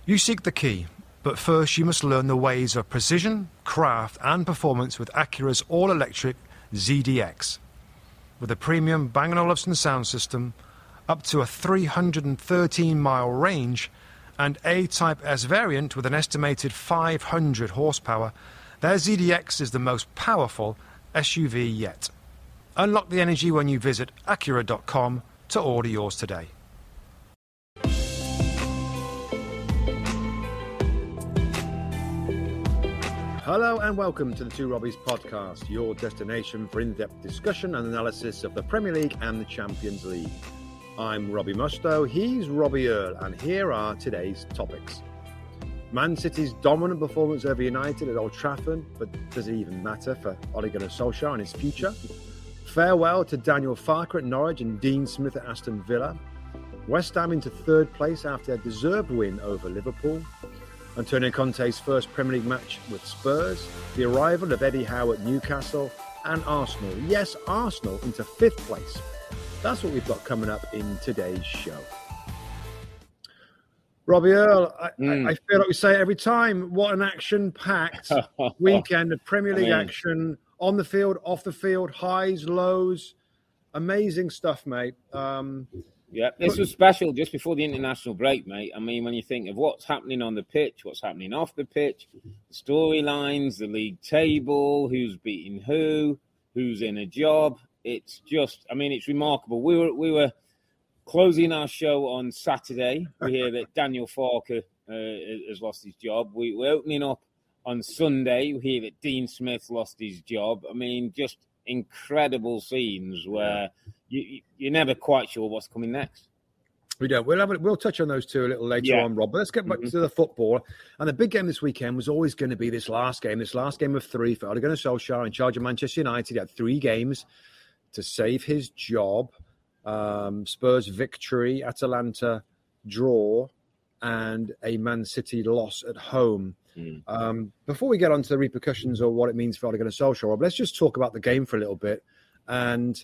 You seek the key, but first you must learn the ways of precision, craft and performance with Acura's all-electric ZDX. With a premium Bang & Olufsen sound system, up to a 313-mile range, and A-Type S variant with an estimated 500 horsepower, their ZDX is the most powerful SUV yet. Unlock the energy when you visit Acura.com to order yours today. Hello and welcome to the Two Robbies podcast, your destination for in-depth discussion and analysis of the Premier League and the Champions League. I'm Robbie Mustoe, he's Robbie Earle, and here are today's topics. Man City's dominant performance over United at Old Trafford, but does it even matter for Ole Gunnar Solskjaer and his future? Farewell to Daniel Farke at Norwich and Dean Smith at Aston Villa. West Ham into third place after their deserved win over Liverpool. Antonio Conte's first Premier League match with Spurs, the arrival of Eddie Howe at Newcastle, and Arsenal. Yes, Arsenal into fifth place. That's what we've got coming up in today's show. Robbie Earle, I feel like we say it every time, what an action-packed weekend of Premier League action, on the field, off the field, highs, lows, amazing stuff, mate. Yeah, this was special just before the international break, mate. I mean, when you think of what's happening on the pitch, what's happening off the pitch, the storylines, the league table, who's beating who's in a job, it's just, I mean, it's remarkable. We were closing our show on Saturday. We hear that Daniel Farke has lost his job. We're opening up on Sunday. We hear that Dean Smith lost his job. I mean, just incredible scenes where you're never quite sure what's coming next. We don't. We'll touch on those two a little later on, Rob. But let's get back to the football. And the big game this weekend was always going to be this last game of three for Ole Gunnar Solskjaer in charge of Manchester United. He had 3 games to save his job. Spurs victory, Atalanta draw, and a Man City loss at home. Before we get on to the repercussions or what it means for Ole Gunnar Solskjaer, Rob, let's just talk about the game for a little bit and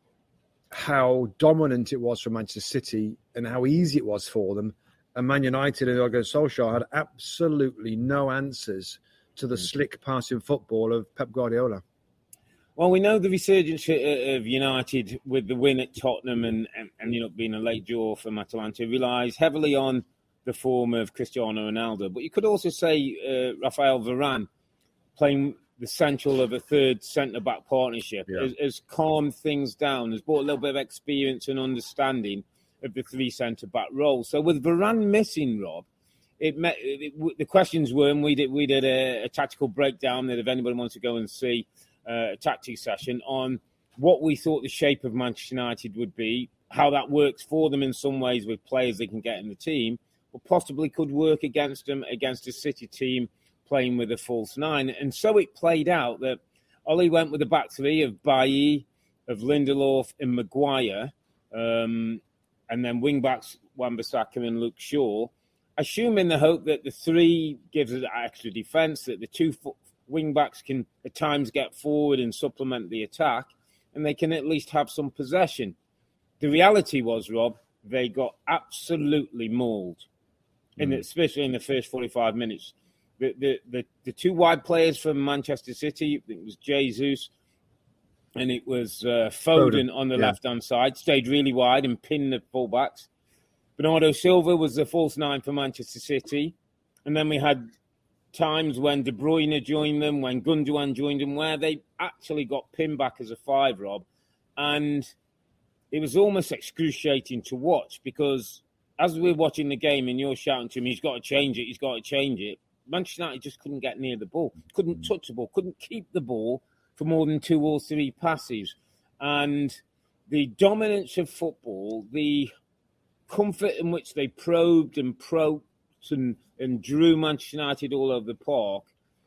how dominant it was for Manchester City and how easy it was for them. And Man United and Ole Gunnar Solskjaer had absolutely no answers to the slick passing football of Pep Guardiola. Well, we know the resurgence of United with the win at Tottenham and ending up being a late draw from Atalanta relies heavily on the form of Cristiano Ronaldo. But you could also say Rafael Varane playing the central of a third centre-back partnership has calmed things down, has brought a little bit of experience and understanding of the 3 centre-back role. So with Varane missing, Rob, the questions were, and we did a tactical breakdown that if anybody wants to go and see a tactics session on what we thought the shape of Manchester United would be, how that works for them in some ways with players they can get in the team, but possibly could work against them against a City team playing with a false 9. And so it played out that Ollie went with a back 3 of Bailly, of Lindelof and Maguire, and then wing-backs Wan-Bissaka and Luke Shaw, assuming the hope that the 3 gives us extra defence, that the 2 wing-backs can at times get forward and supplement the attack, and they can at least have some possession. The reality was, Rob, they got absolutely mauled, especially in the first 45 minutes. The 2 wide players from Manchester City, it was Jesus and it was Foden on the left-hand side, stayed really wide and pinned the fullbacks. Bernardo Silva was the false 9 for Manchester City. And then we had times when De Bruyne joined them, when Gundogan joined them, where they actually got pinned back as a 5, Rob. And it was almost excruciating to watch because as we were watching the game and you're shouting to me, he's got to change it. Manchester United just couldn't get near the ball, couldn't touch the ball, couldn't keep the ball for more than 2 or 3 passes. And the dominance of football, the comfort in which they probed and drew Manchester United all over the park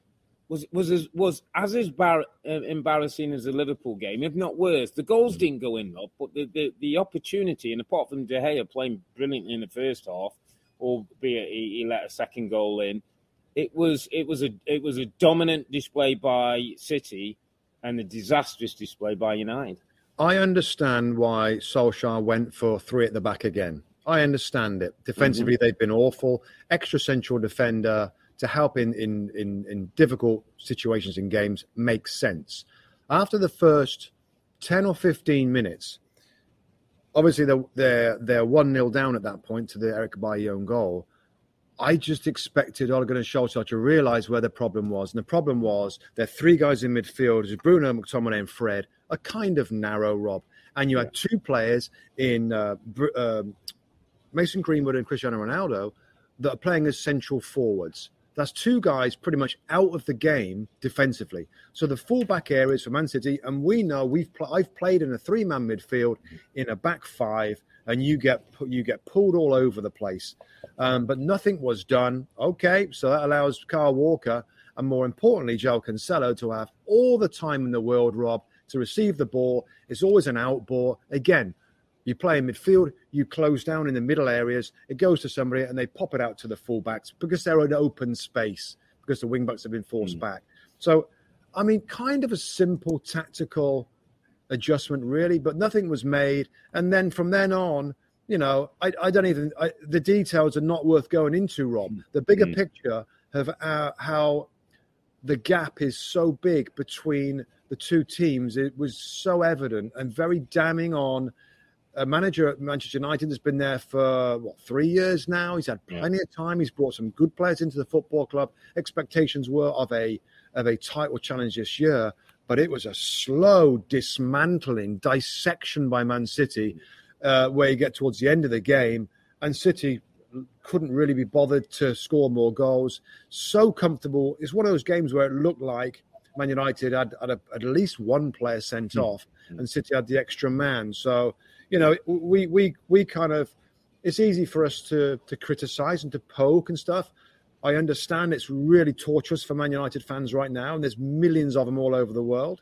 was as embarrassing as the Liverpool game, if not worse. The goals didn't go in, Rob, but the opportunity, and apart from De Gea playing brilliantly in the first half, albeit he let a second goal in, it was a dominant display by City and a disastrous display by United. I understand why Solskjaer went for 3 at the back again. I understand it. Defensively, they've been awful. Extra central defender to help in difficult situations in games makes sense. After the first 10 or 15 minutes, obviously they're 1-0 down at that point to the Eric Bailly own goal. I just expected Ole Gunnar Solskjaer to realise where the problem was. And the problem was there are three guys in midfield, Bruno, McTominay and Fred, are kind of narrow, Rob. And you had two players in Mason Greenwood and Cristiano Ronaldo that are playing as central forwards. That's two guys pretty much out of the game defensively. So the fullback areas for Man City, and we know I've played in a three-man midfield in a back five, and you get pulled all over the place. But nothing was done. Okay, so that allows Kyle Walker and, more importantly, João Cancelo to have all the time in the world, Rob, to receive the ball. It's always an out ball. Again, you play in midfield, you close down in the middle areas, it goes to somebody and they pop it out to the fullbacks because they're in open space, because the wing-backs have been forced back. So, I mean, kind of a simple tactical adjustment, really, but nothing was made. And then from then on, you know, the details are not worth going into, Rob. The bigger picture of how the gap is so big between the two teams, it was so evident and very damning on a manager at Manchester United has been there for, 3 years now. He's had plenty of time. He's brought some good players into the football club. Expectations were of a title challenge this year, but it was a slow dismantling, dissection by Man City, where you get towards the end of the game, and City couldn't really be bothered to score more goals. So comfortable. It's one of those games where it looked like Man United had at least one player sent off, and City had the extra man. So, you know, we kind of, it's easy for us to criticise and to poke and stuff. I understand it's really torturous for Man United fans right now, and there's millions of them all over the world.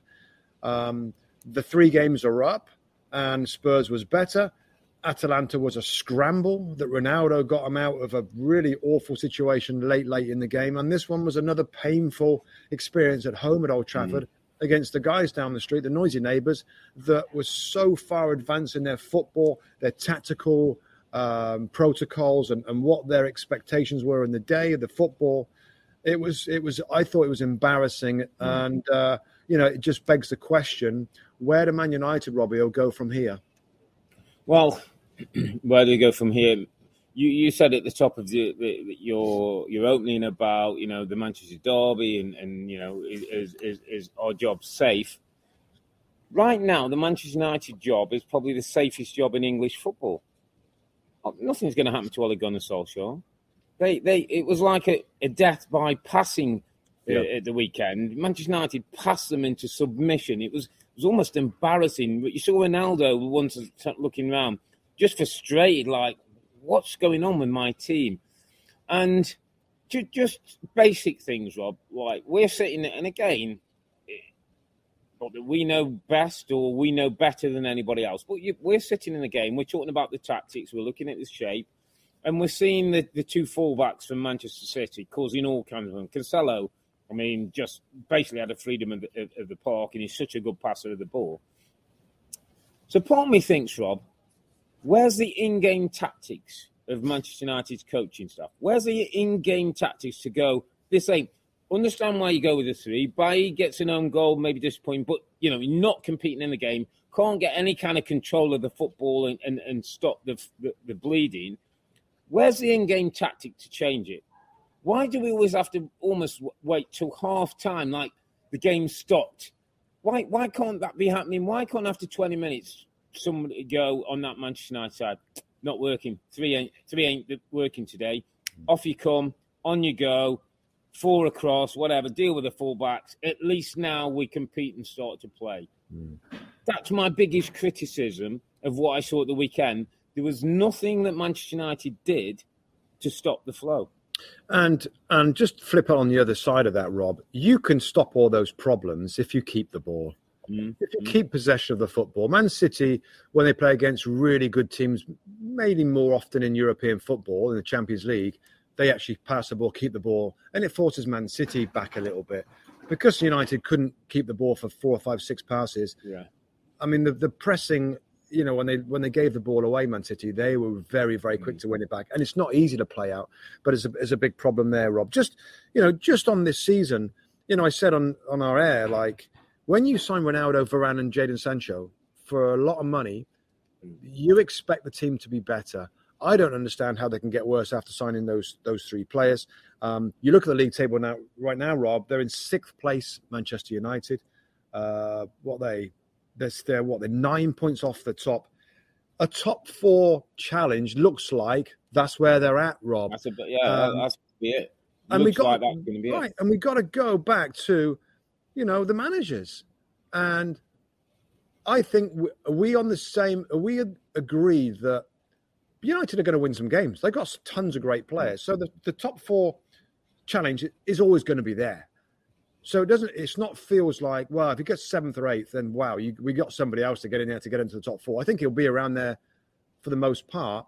The 3 games are up, and Spurs was better. Atalanta was a scramble that Ronaldo got them out of a really awful situation late in the game. And this one was another painful experience at home at Old Trafford against the guys down the street, the noisy neighbours, that was so far advanced in their football, their tactical protocols and what their expectations were in the day of the football. I thought it was embarrassing. And, you know, it just begs the question, where do Man United, Robbie, will go from here? Well, where do we go from here? You said at the top of your opening about, you know, the Manchester derby and you know, is our job safe? Right now, the Manchester United job is probably the safest job in English football. Nothing's going to happen to Ole Gunnar Solskjaer. It was like a death by passing at the weekend. Manchester United passed them into submission. It was almost embarrassing. You saw Ronaldo once looking around, just frustrated, like, what's going on with my team? And just basic things, Rob. Like, we're sitting there, and again, not that we know best or we know better than anybody else, but we're sitting in the game, we're talking about the tactics, we're looking at the shape, and we're seeing the 2 fullbacks from Manchester City causing all kinds of them. Cancelo, I mean, just basically had a freedom of the park, and he's such a good passer of the ball. So part of me thinks, Rob, where's the in-game tactics of Manchester United's coaching staff? Where's the in-game tactics to go, this ain't, understand why you go with the 3. Bailly gets an own goal, maybe disappointing, but, you know, you're not competing in the game, can't get any kind of control of the football and stop the bleeding. Where's the in-game tactic to change it? Why do we always have to almost wait till half-time, like the game stopped? Why can't that be happening? Why can't after 20 minutes somebody go on that Manchester United side, not working, 3 ain't working today, off you come, on you go, 4 across, whatever, deal with the fullbacks. At least now we compete and start to play. That's my biggest criticism of what I saw at the weekend. There was nothing that Manchester United did to stop the flow. And just flip it on the other side of that, Rob. You can stop all those problems if you keep the ball. If you keep possession of the football. Man City, when they play against really good teams, maybe more often in European football, in the Champions League, they actually pass the ball, keep the ball, and it forces Man City back a little bit. Because United couldn't keep the ball for 4 or 5, 6 passes, I mean, the pressing, when they gave the ball away, Man City, they were very, very quick to win it back. And it's not easy to play out, but it's a big problem there, Rob. Just on this season, I said on our air, like, when you sign Ronaldo, Varane and Jadon Sancho for a lot of money, you expect the team to be better. I don't understand how they can get worse after signing those three players. You look at the league table right now, Rob, they're in 6th place, Manchester United. They're 9 points off the top. A top 4 challenge looks like that's where they're at, Rob. That's it. And that's going to be right. it. And we got to go back to, the managers. And I think we agree that United are going to win some games. They've got tons of great players. So the top 4 challenge is always going to be there. So it's not feels like, well, if he gets 7th or 8th, then wow, we got somebody else to get in there to get into the top 4. I think he'll be around there for the most part.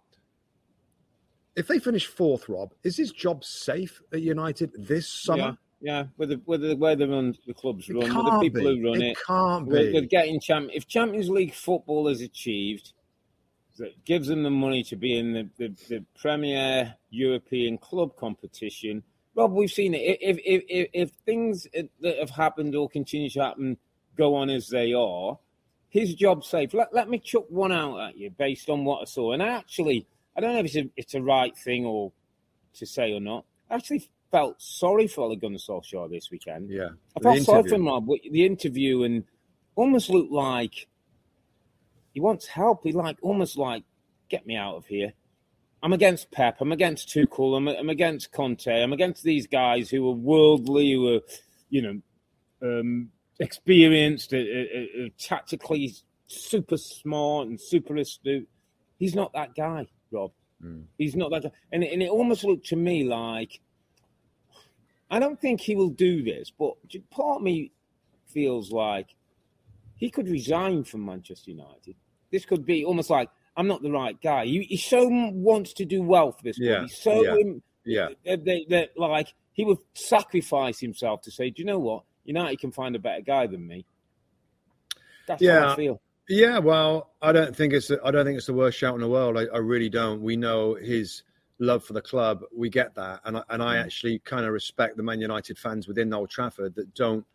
If they finish 4th, Rob, is his job safe at United this summer? Yeah. With the way the club's run, with the people who run it. It can't be. With getting if Champions League football is achieved, that gives them the money to be in the Premier European club competition. Rob, we've seen it. If things that have happened or continue to happen go on as they are, his job's safe. Let me chuck one out at you based on what I saw. And I don't know if it's a right thing or to say or not. I actually felt sorry for Ole Gunnar Solskjaer this weekend. Yeah. I felt sorry for him, Rob, with the interview, and almost looked like he wants help. He almost like, get me out of here. I'm against Pep. I'm against Tuchel. I'm against Conte. I'm against these guys who are worldly, who are, experienced, tactically super smart and super astute. He's not that guy, Rob. He's not that guy. And it almost looked to me like, I don't think he will do this, but part of me feels like he could resign from Manchester United. This could be almost like, I'm not the right guy. He so wants to do well for this club. He's so that like he would sacrifice himself to say, do you know what? United can find a better guy than me. That's how I feel. Yeah, well, I don't think it's the worst shout in the world. I really don't. We know his love for the club. We get that, and I actually kind of respect the Man United fans within Old Trafford that don't.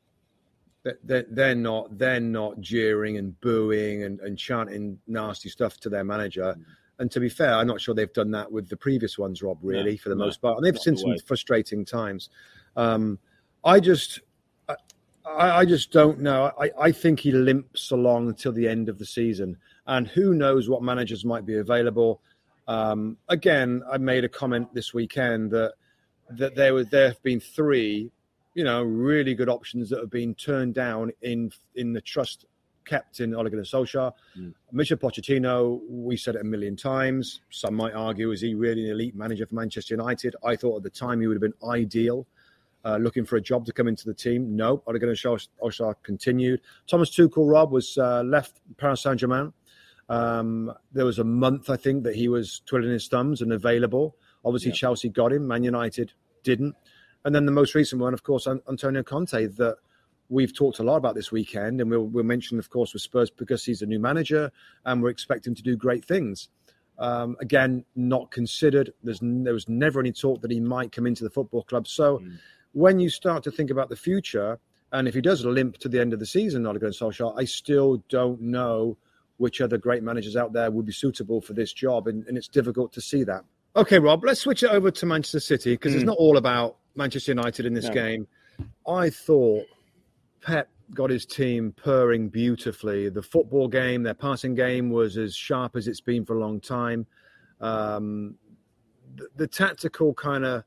They're not jeering and booing and chanting nasty stuff to their manager. And to be fair, I'm not sure they've done that with the previous ones, Rob, really, for the most part. And they've seen some frustrating times. I just don't know. I think he limps along until the end of the season. And who knows what managers might be available. Again, I made a comment this weekend that there have been 3 really good options that have been turned down in the trust kept in Ole Gunnar Solskjaer. Michel Pochettino, we said it a million times. Some might argue, is he really an elite manager for Manchester United? I thought at the time he would have been ideal, looking for a job to come into the team. No, Ole Gunnar Solskjaer continued. Thomas Tuchel, Rob, was left Paris Saint-Germain. There was a month, I think, that he was twiddling his thumbs and available. Obviously, Chelsea got him. Man United didn't. And then the most recent one, of course, Antonio Conte, that we've talked a lot about this weekend. And we'll mention, of course, with Spurs because he's a new manager and we're expecting to do great things. Again, not considered. There was never any talk that he might come into the football club. So when you start to think about the future, and if he does limp to the end of the season, Ole Gunnar Solskjaer, I still don't know which other great managers out there would be suitable for this job. And it's difficult to see that. Okay, Rob, let's switch it over to Manchester City because it's not all about Manchester United in this game. I thought Pep got his team purring beautifully. The football game, their passing game was as sharp as it's been for a long time. The tactical kind of,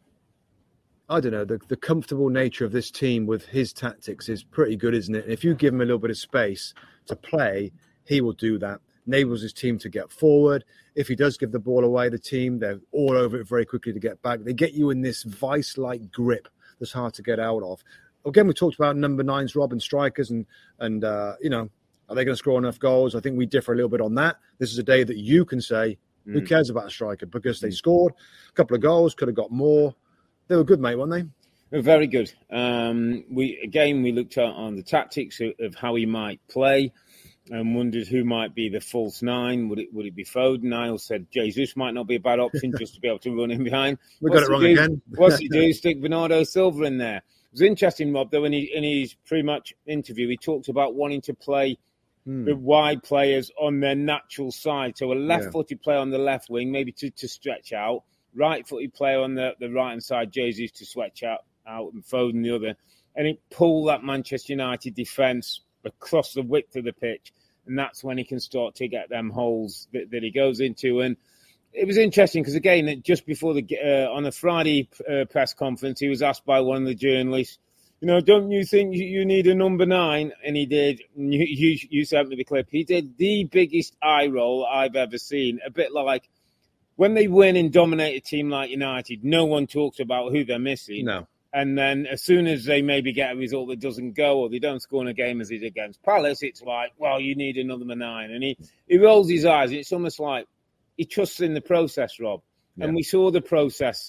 I don't know, the comfortable nature of this team with his tactics is pretty good, isn't it? And if you give him a little bit of space to play, he will do that. Enables his team to get forward. If he does give the ball away, the team, they're all over it very quickly to get back. They get you in this vice-like grip that's hard to get out of. Again, we talked about number 9s, Rob, and strikers, and are they going to score enough goals? I think we differ a little bit on that. This is a day that you can say, who cares about a striker? Because they scored a couple of goals, could have got more. They were good, mate, weren't they? They were very good. We looked at on the tactics of how he might play. and wondered who might be the false nine. Would it be Foden? Niall said Jesus might not be a bad option just to be able to run in behind. We got it wrong again. What's he do? Stick Bernardo Silva in there. It was interesting, Rob, though, in his pre-match interview, he talked about wanting to play the wide players on their natural side. So a left-footed player on the left wing, maybe to stretch out. Right-footed player on the right-hand side, Jesus, to stretch out and Foden the other. And it pulled that Manchester United defence across the width of the pitch. And that's when he can start to get them holes that he goes into. And it was interesting because, again, just before on a Friday press conference, he was asked by one of the journalists, don't you think you need a number 9? And he did. You sent me the clip. He did the biggest eye roll I've ever seen. A bit like when they win and dominate a team like United, no one talks about who they're missing. No. And then as soon as they maybe get a result that doesn't go or they don't score in a game as he did against Palace, it's like, well, you need another 9. And he rolls his eyes. It's almost like he trusts in the process, Rob. Yeah. And we saw the process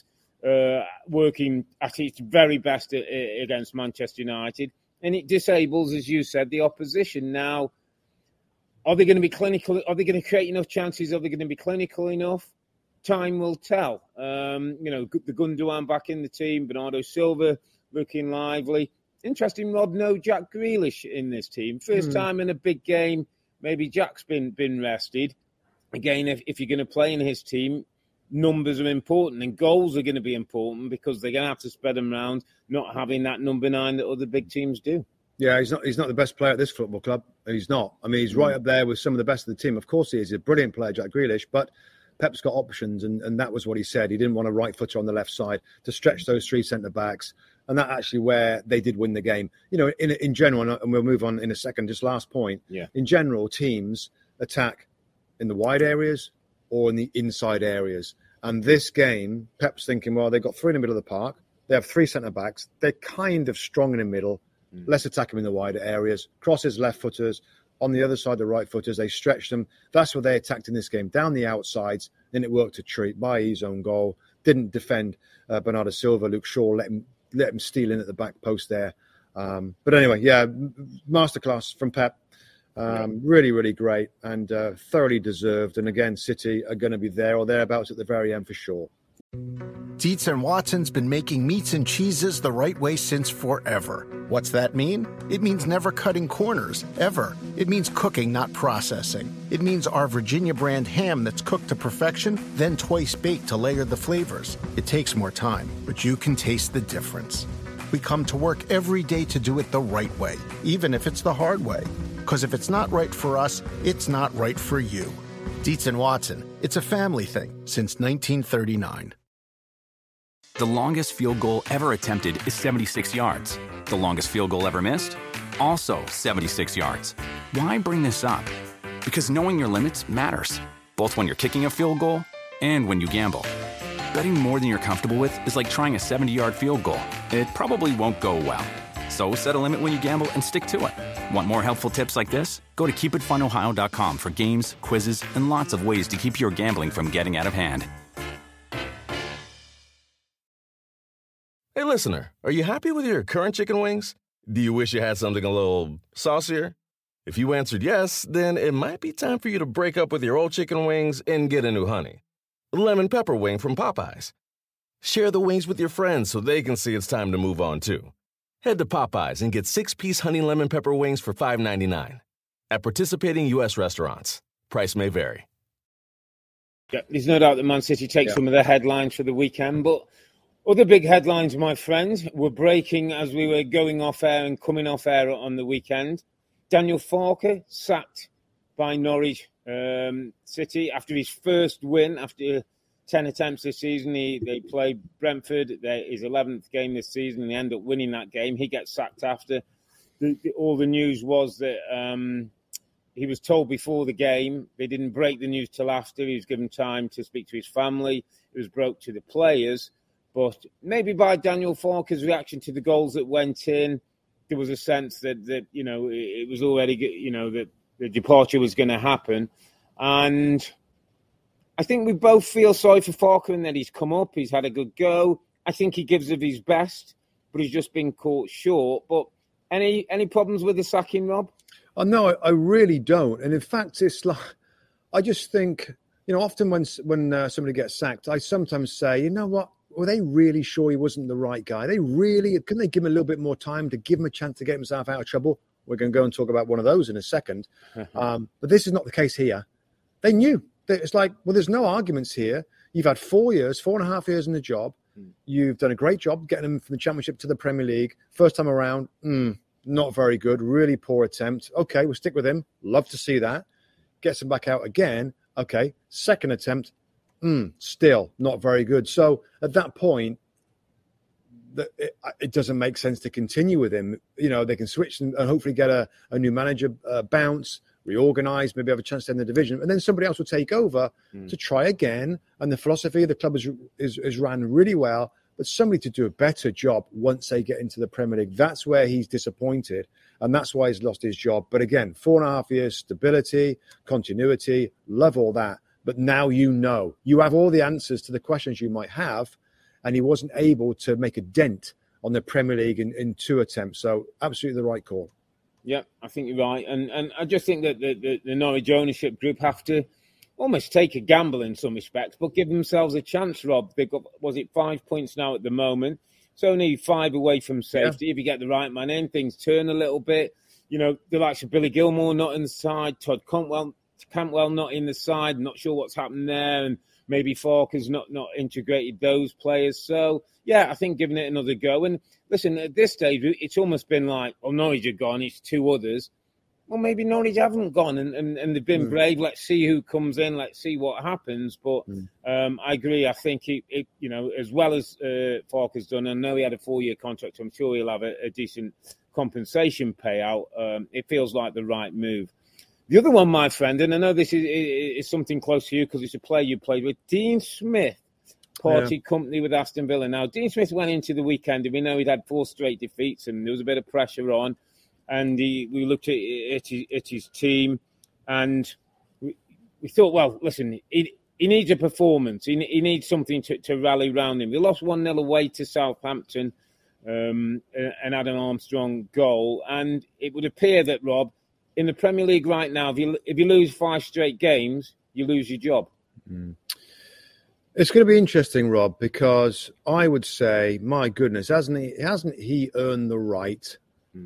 working at its very best against Manchester United. And it disables, as you said, the opposition. Now, are they going to be clinical? Are they going to create enough chances? Are they going to be clinical enough? Time will tell. The Gundogan back in the team, Bernardo Silva looking lively. Interesting, Rob, no Jack Grealish in this team. First time in a big game. Maybe Jack's been rested. Again, if you're going to play in his team, numbers are important and goals are going to be important because they're going to have to spread them around, not having that number 9 that other big teams do. Yeah, he's not the best player at this football club. He's not. I mean, he's right up there with some of the best of the team. Of course he is. He's a brilliant player, Jack Grealish, but Pep's got options, and that was what he said. He didn't want a right footer on the left side to stretch those 3 centre-backs, and that actually where they did win the game. In general, and we'll move on in a second, just last point, in general, teams attack in the wide areas or in the inside areas. And this game, Pep's thinking, well, they've got 3 in the middle of the park. They have 3 centre-backs. They're kind of strong in the middle. Let's attack them in the wider areas. Crosses, left-footers. On the other side, the right-footers, they stretched them. That's what they attacked in this game, down the outsides. Then it worked a treat. Bailly's own goal. Didn't defend Bernardo Silva. Luke Shaw let him steal in at the back post there. But anyway, masterclass from Pep. Really, really great and thoroughly deserved. And again, City are going to be there or thereabouts at the very end for sure. Dietz & Watson's been making meats and cheeses the right way since forever. What's that mean? It means never cutting corners, ever. It means cooking, not processing. It means our Virginia brand ham that's cooked to perfection, then twice baked to layer the flavors. It takes more time, but you can taste the difference. We come to work every day to do it the right way, even if it's the hard way. Because if it's not right for us, it's not right for you. Dietz & Watson, it's a family thing since 1939. The longest field goal ever attempted is 76 yards. The longest field goal ever missed? Also 76 yards. Why bring this up? Because knowing your limits matters, both when you're kicking a field goal and when you gamble. Betting more than you're comfortable with is like trying a 70-yard field goal. It probably won't go well. So set a limit when you gamble and stick to it. Want more helpful tips like this? Go to keepitfunohio.com for games, quizzes, and lots of ways to keep your gambling from getting out of hand. Hey, listener, are you happy with your current chicken wings? Do you wish you had something a little saucier? If you answered yes, then it might be time for you to break up with your old chicken wings and get a new honey. Lemon pepper wing from Popeyes. Share the wings with your friends so they can see it's time to move on, too. Head to Popeyes and get 6-piece honey lemon pepper wings for $5.99. At participating U.S. restaurants. Price may vary. Yeah, there's no doubt that Man City takes some of the headlines for the weekend, but other big headlines, my friends, were breaking as we were going off air and coming off air on the weekend. Daniel Farke sacked by Norwich City after his first win, after 10 attempts this season. They played Brentford, his 11th game this season, and they end up winning that game. He gets sacked after. All the news was that he was told before the game. They didn't break the news till after. He was given time to speak to his family. It was broke to the players. But maybe by Daniel Farke's reaction to the goals that went in, there was a sense that it was already, that the departure was going to happen. And I think we both feel sorry for Farke in that he's come up, he's had a good go. I think he gives of his best, but he's just been caught short. But any problems with the sacking, Rob? Oh, no, I really don't. And in fact, it's like, I just think, often when somebody gets sacked, I sometimes say, you know what? Were they really sure he wasn't the right guy? Couldn't they give him a little bit more time to give him a chance to get himself out of trouble? We're going to go and talk about one of those in a second. But this is not the case here. They knew. It's like, well, there's no arguments here. You've had 4.5 years in the job. You've done a great job getting them from the Championship to the Premier League. First time around, not very good. Really poor attempt. Okay, we'll stick with him. Love to see that. Gets him back out again. Okay, second attempt. Still not very good. So at that point, it doesn't make sense to continue with him. They can switch and hopefully get a new manager, bounce, reorganize, maybe have a chance to end the division, and then somebody else will take over to try again. And the philosophy of the club is ran really well, but somebody to do a better job once they get into the Premier League. That's where he's disappointed, and that's why he's lost his job. But again, 4.5 years, stability, continuity, love all that. But now you have all the answers to the questions you might have, and he wasn't able to make a dent on the Premier League in 2 attempts. So absolutely the right call. Yeah, I think you're right. And I just think that the Norwich ownership group have to almost take a gamble in some respects, but give themselves a chance, Rob. They've got, 5 points now at the moment? It's only 5 away from safety. Yeah. If you get the right man in, things turn a little bit. The likes of Billy Gilmore not in the side, Todd Cantwell not in the side, not sure what's happened there, and maybe Falk has not integrated those players. So, yeah, I think giving it another go. And listen, at this stage, it's almost been like, Norwich are gone, it's 2 others. Well, maybe Norwich haven't gone and they've been brave. Let's see who comes in. Let's see what happens. But I agree. I think, it as well as Falk has done, I know he had a 4-year contract. I'm sure he'll have a decent compensation payout. It feels like the right move. The other one, my friend, and I know this is something close to you because it's a player you played with, Dean Smith, parted company with Aston Villa. Now, Dean Smith went into the weekend, and we know he'd had 4 straight defeats, and there was a bit of pressure on. And we looked at his team, and we thought, well, listen, he needs a performance. He needs something to rally around him. They lost 1-0 away to Southampton, an Adam Armstrong goal. And it would appear that, Rob, in the Premier League right now, if you lose 5 straight games, you lose your job. It's going to be interesting, Rob, because I would say, my goodness, hasn't he earned the right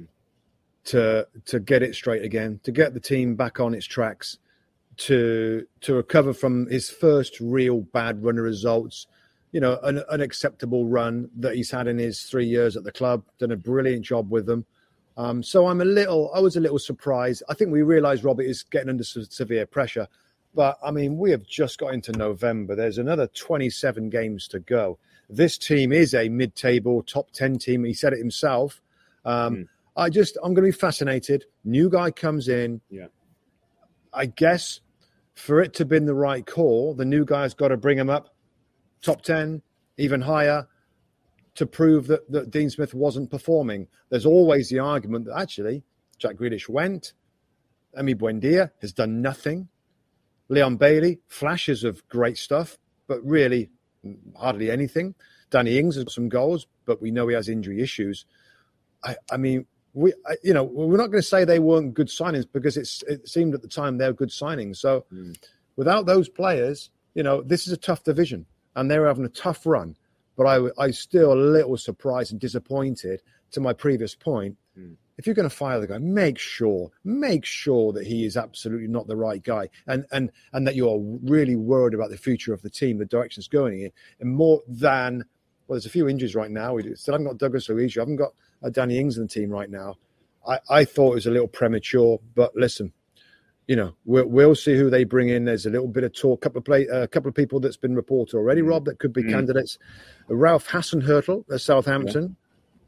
to get it straight again, to get the team back on its tracks, to recover from his first real bad run of results, an unacceptable run that he's had in his 3 years at the club, done a brilliant job with them. So I was a little surprised. I think we realised Robert is getting under severe pressure. But, I mean, we have just got into November. There's another 27 games to go. This team is a mid-table top 10 team. He said it himself. I'm going to be fascinated. New guy comes in. Yeah. I guess for it to have been the right call, the new guy's got to bring him up top 10, even higher, to prove that Dean Smith wasn't performing. There's always the argument that actually Jack Grealish went. Emi Buendia has done nothing. Leon Bailey, flashes of great stuff, but really hardly anything. Danny Ings has got some goals, but we know he has injury issues. I mean, we're not going to say they weren't good signings because it seemed at the time they were good signings. So without those players, this is a tough division and they're having a tough run. But I still a little surprised and disappointed to my previous point. If you're going to fire the guy, make sure that he is absolutely not the right guy, and that you are really worried about the future of the team, the direction it's going in, and more than, well, there's a few injuries right now. We still haven't got Douglas Luiz, you haven't got Danny Ings in the team right now. I thought it was a little premature, but listen, we'll see who they bring in. There's a little bit of talk, a couple of people that's been reported already, Rob, that could be candidates. Ralph Hasenhüttl at Southampton. Yeah.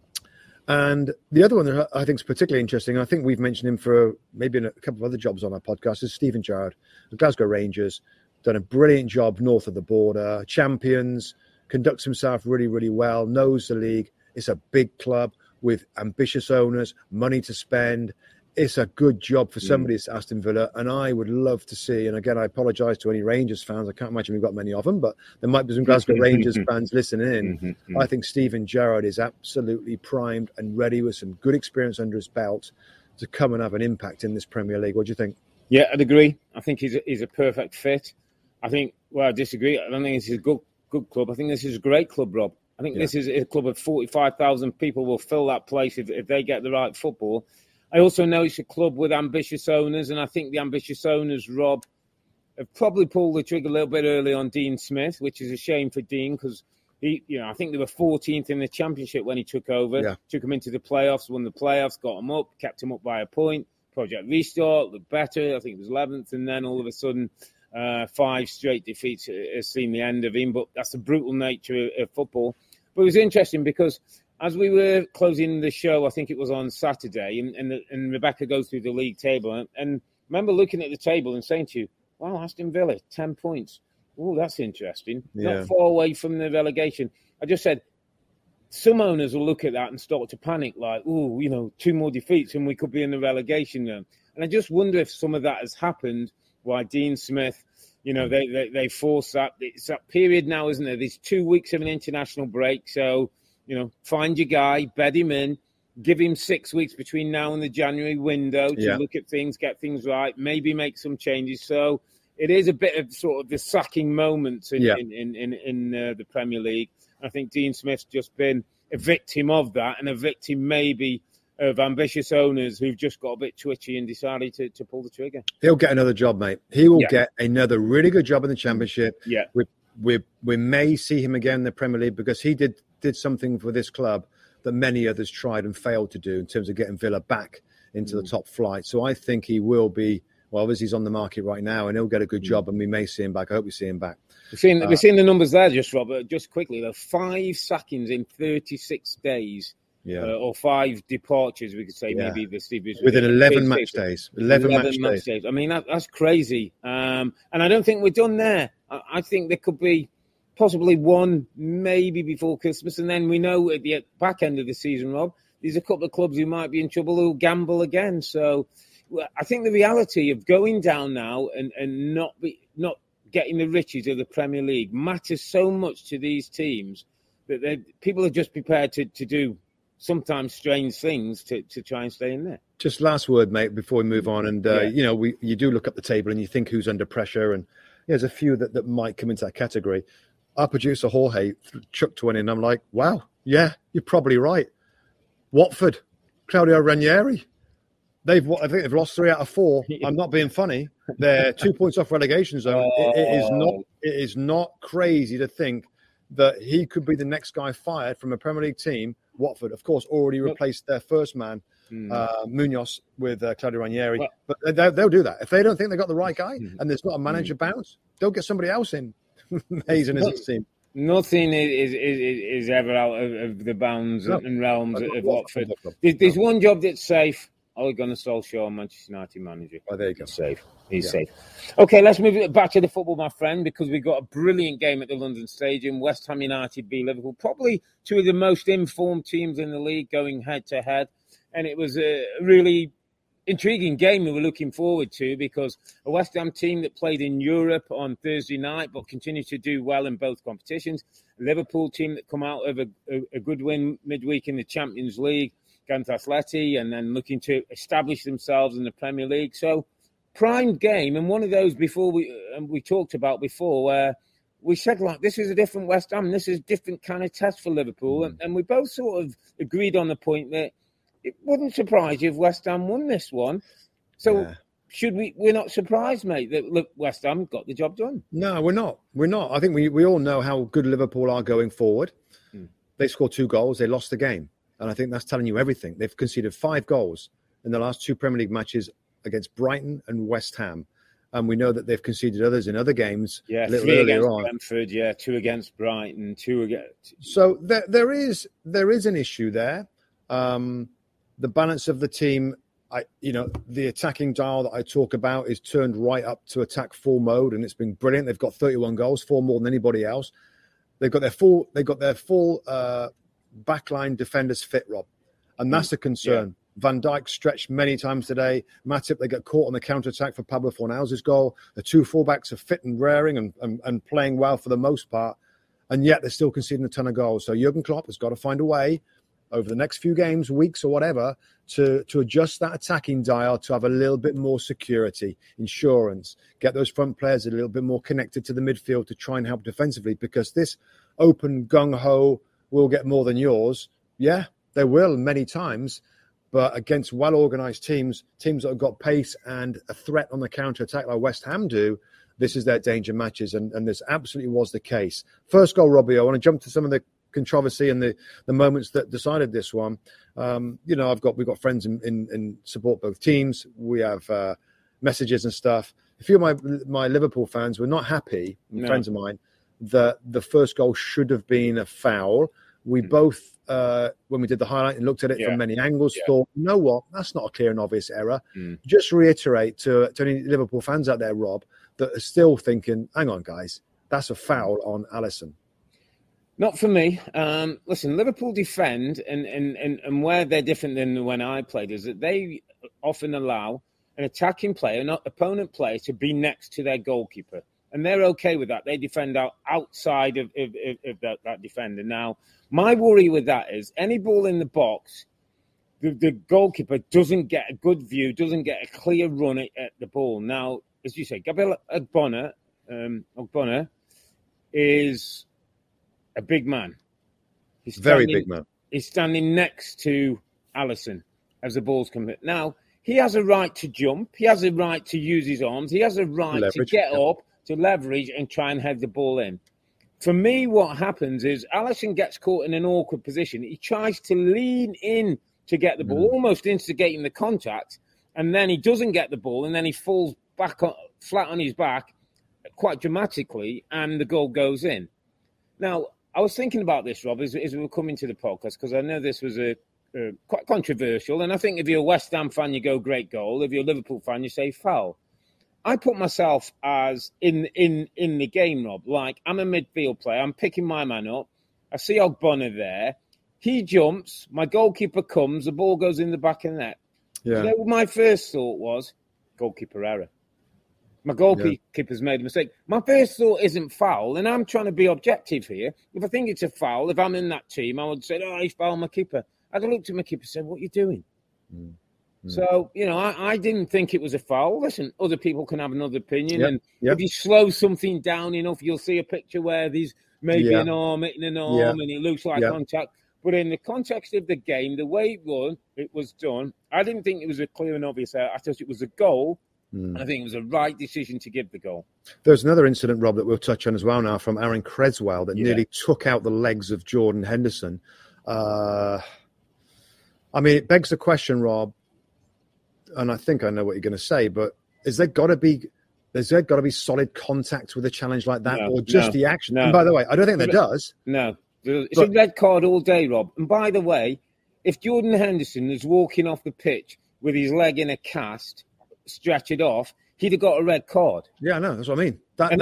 And the other one that I think is particularly interesting, I think we've mentioned him for maybe a couple of other jobs on our podcast, is Steven Gerrard of Glasgow Rangers. Done a brilliant job north of the border, champions, conducts himself really, really well, knows the league. It's a big club with ambitious owners, money to spend. It's a good job for somebody at Aston Villa, and I would love to see, and again, I apologise to any Rangers fans. I can't imagine we've got many of them, but there might be some Glasgow Rangers fans listening in. I think Steven Gerrard is absolutely primed and ready with some good experience under his belt to come and have an impact in this Premier League. What do you think? Yeah, I'd agree. I think he's a perfect fit. I think, well, I disagree. I don't think this is a good club. I think this is a great club, Rob. I think this is a club of 45,000 people will fill that place if they get the right football. I also know it's a club with ambitious owners, and I think the ambitious owners, Rob, have probably pulled the trigger a little bit early on Dean Smith, which is a shame for Dean because I think they were 14th in the Championship when he took over. Yeah. Took them into the playoffs, won the playoffs, got them up, kept them up by a point. Project Restart looked better. I think it was 11th, and then all of a sudden, 5 straight defeats has seen the end of him. But that's the brutal nature of football. But it was interesting because as we were closing the show, I think it was on Saturday, and Rebecca goes through the league table, and remember looking at the table and saying to you, wow, Aston Villa, 10 points. Oh, that's interesting. Yeah. Not far away from the relegation. I just said, some owners will look at that and start to panic, like, 2 more defeats and we could be in the relegation room. And I just wonder if some of that has happened, why Dean Smith, they force that. It's that period now, isn't it? There's 2 weeks of an international break. So, find your guy, bed him in, give him 6 weeks between now and the January window to look at things, get things right, maybe make some changes. So it is a bit of sort of the sacking moment in the Premier League. I think Dean Smith's just been a victim of that and a victim maybe of ambitious owners who've just got a bit twitchy and decided to pull the trigger. He'll get another job, mate. He will get another really good job in the Championship. Yeah. We may see him again in the Premier League because he did something for this club that many others tried and failed to do in terms of getting Villa back into the top flight. So I think he will be, well, obviously he's on the market right now and he'll get a good job and we may see him back. I hope we see him back. We've seen the numbers there, Robert, just quickly. There are 5 sackings in 36 days. Or 5 departures, we could say, maybe the Steve Bruce. Within 11 match days. 11 match days. I mean, that's crazy. And I don't think we're done there. I think there could be possibly one maybe before Christmas. And then we know at the back end of the season, Rob, there's a couple of clubs who might be in trouble who'll gamble again. So I think the reality of going down now and not getting the riches of the Premier League matters so much to these teams that people are just prepared to do sometimes strange things to try and stay in there. Just last word, mate, before we move on. And, you do look up the table and you think who's under pressure. And there's a few that might come into that category. Our producer, Jorge, chucked one in. I'm like, wow, yeah, you're probably right. Watford, Claudio Ranieri. I think they've lost 3 out of 4. I'm not being funny. They're 2 points off relegation zone. It is not crazy to think that he could be the next guy fired from a Premier League team. Watford, of course, already replaced their first man, Munoz, with Claudio Ranieri. But they'll do that. If they don't think they've got the right guy and there's not a manager bounce, they'll get somebody else in. Amazing as it seems. Nothing is ever out of the bounds and realms of Watford. There's one job that's safe. Ole Gunnar Solskjaer, Manchester United manager. Oh, there you go. He's safe. Okay, let's move back to the football, my friend, because we've got a brilliant game at the London Stadium. West Ham United v Liverpool. Probably 2 of the most informed teams in the league going head-to-head. And it was a really intriguing game we were looking forward to because a West Ham team that played in Europe on Thursday night but continued to do well in both competitions. A Liverpool team that come out of a good win midweek in the Champions League against Atleti and then looking to establish themselves in the Premier League. So, prime game, and one of those before we talked about before where we said, like, this is a different West Ham, this is a different kind of test for Liverpool. And we both sort of agreed on the point that it wouldn't surprise you if West Ham won this one. So we're not surprised, mate, that West Ham got the job done. No, we're not. I think we all know how good Liverpool are going forward. They scored 2 goals, they lost the game. And I think that's telling you everything. They've conceded 5 goals in the last 2 Premier League matches against Brighton and West Ham. And we know that they've conceded others in other games. Yeah, 3 against Brentford, 2 against Brighton, 2 against... So there is an issue there. The balance of the team, the attacking dial that I talk about is turned right up to attack full mode, and it's been brilliant. They've got 31 goals, 4 more than anybody else. They've got their full backline defenders fit, Rob, and that's a concern. Van Dijk stretched many times today. Matip, they got caught on the counter-attack for Pablo Fornals' goal. The 2 fullbacks are fit and raring and playing well for the most part, and yet they're still conceding a ton of goals. So Jurgen Klopp has got to find a way over the next few games, weeks, or whatever, to adjust that attacking dial to have a little bit more security, insurance, get those front players a little bit more connected to the midfield to try and help defensively, because this open gung-ho will get more than yours. Yeah, they will many times, but against well-organised teams that have got pace and a threat on the counter-attack like West Ham do, this is their danger matches, and this absolutely was the case. First goal, Robbie, I want to jump to some of the controversy and the moments that decided this one. We've got friends in support both teams. We have messages and stuff. A few of my Liverpool fans were not happy, friends of mine, that the first goal should have been a foul. We both, when we did the highlight and looked at it from many angles, thought, you know what, that's not a clear and obvious error. Just reiterate to any Liverpool fans out there, Rob, that are still thinking, hang on, guys, that's a foul on Alisson. Not for me. Listen, Liverpool defend, and where they're different than when I played is that they often allow an attacking player, an opponent player, to be next to their goalkeeper. And they're okay with that. They defend outside of that defender. Now, my worry with that is any ball in the box, the goalkeeper doesn't get a good view, doesn't get a clear run at the ball. Now, as you say, Gabriel Ogbonna is a big man. Very big man. He's standing next to Alisson as the ball's coming. Now, he has a right to jump. He has a right to use his arms. He has a right to get up, to leverage and try and head the ball in. For me, what happens is Alisson gets caught in an awkward position. He tries to lean in to get the ball, almost instigating the contact, and then he doesn't get the ball, and then he falls back flat on his back quite dramatically, and the goal goes in. Now, I was thinking about this, Rob, as we were coming to the podcast, because I know this was quite controversial. And I think if you're a West Ham fan, you go great goal. If you're a Liverpool fan, you say foul. I put myself as in the game, Rob. Like, I'm a midfield player. I'm picking my man up. I see Ogbonna there. He jumps. My goalkeeper comes. The ball goes in the back of the net. Yeah. You know what my first thought was? Goalkeeper error. My goalkeeper's made a mistake. My first thought isn't foul, and I'm trying to be objective here. If I think it's a foul, if I'm in that team, I would say, he's fouled my keeper. I'd have looked at my keeper and said, what are you doing? So, I didn't think it was a foul. Listen, other people can have another opinion, if you slow something down enough, you'll see a picture where there's maybe an arm hitting an arm, and it looks like contact. But in the context of the game, the way it was done, I didn't think it was a clear and obvious error. I thought it was a goal. I think it was a right decision to give the goal. There's another incident, Rob, that we'll touch on as well now from Aaron Creswell that nearly took out the legs of Jordan Henderson. It begs the question, Rob, and I think I know what you're going to say, but is there got to be solid contact with a challenge like that, or just the action? No. And by the way, I don't think there does. No. It's a red card all day, Rob. And by the way, if Jordan Henderson was walking off the pitch with his leg in a cast, stretch it off, he'd have got a red card. Yeah, I know. That's what I mean.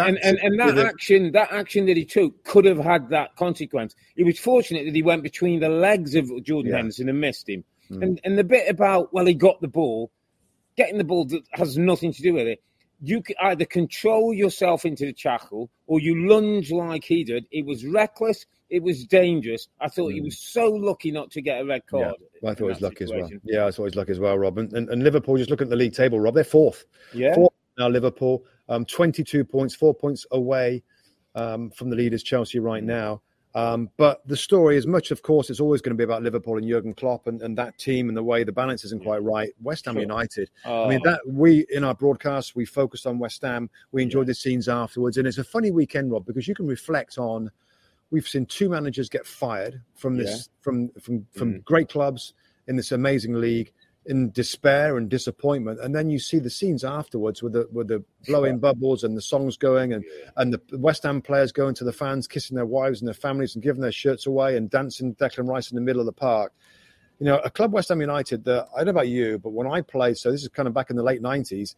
That action that he took could have had that consequence. He was fortunate that he went between the legs of Jordan Henderson and missed him. And the bit about, he got the ball, getting the ball has nothing to do with it. You could either control yourself into the tackle or you lunge like he did. It was reckless. It was dangerous. I thought he was so lucky not to get a red card. Yeah, I thought he was lucky as well. Yeah, I thought he was lucky as well, Rob. And Liverpool, just looking at the league table, Rob, they're fourth. Yeah. Fourth now, Liverpool, 22 points, 4 points away from the leaders, Chelsea, right now. But the story, as much, of course, it's always going to be about Liverpool and Jurgen Klopp and that team and the way the balance isn't quite right. West Ham United. We in our broadcast, we focused on West Ham. We enjoyed the scenes afterwards. And it's a funny weekend, Rob, because you can reflect on, we've seen two managers get fired from this, from great clubs in this amazing league, in despair and disappointment, and then you see the scenes afterwards with the blowing bubbles and the songs going, and the West Ham players going to the fans, kissing their wives and their families and giving their shirts away and dancing Declan Rice in the middle of the park. A club, West Ham United, that, I don't know about you, but when I played, so this is kind of back in the late 90s,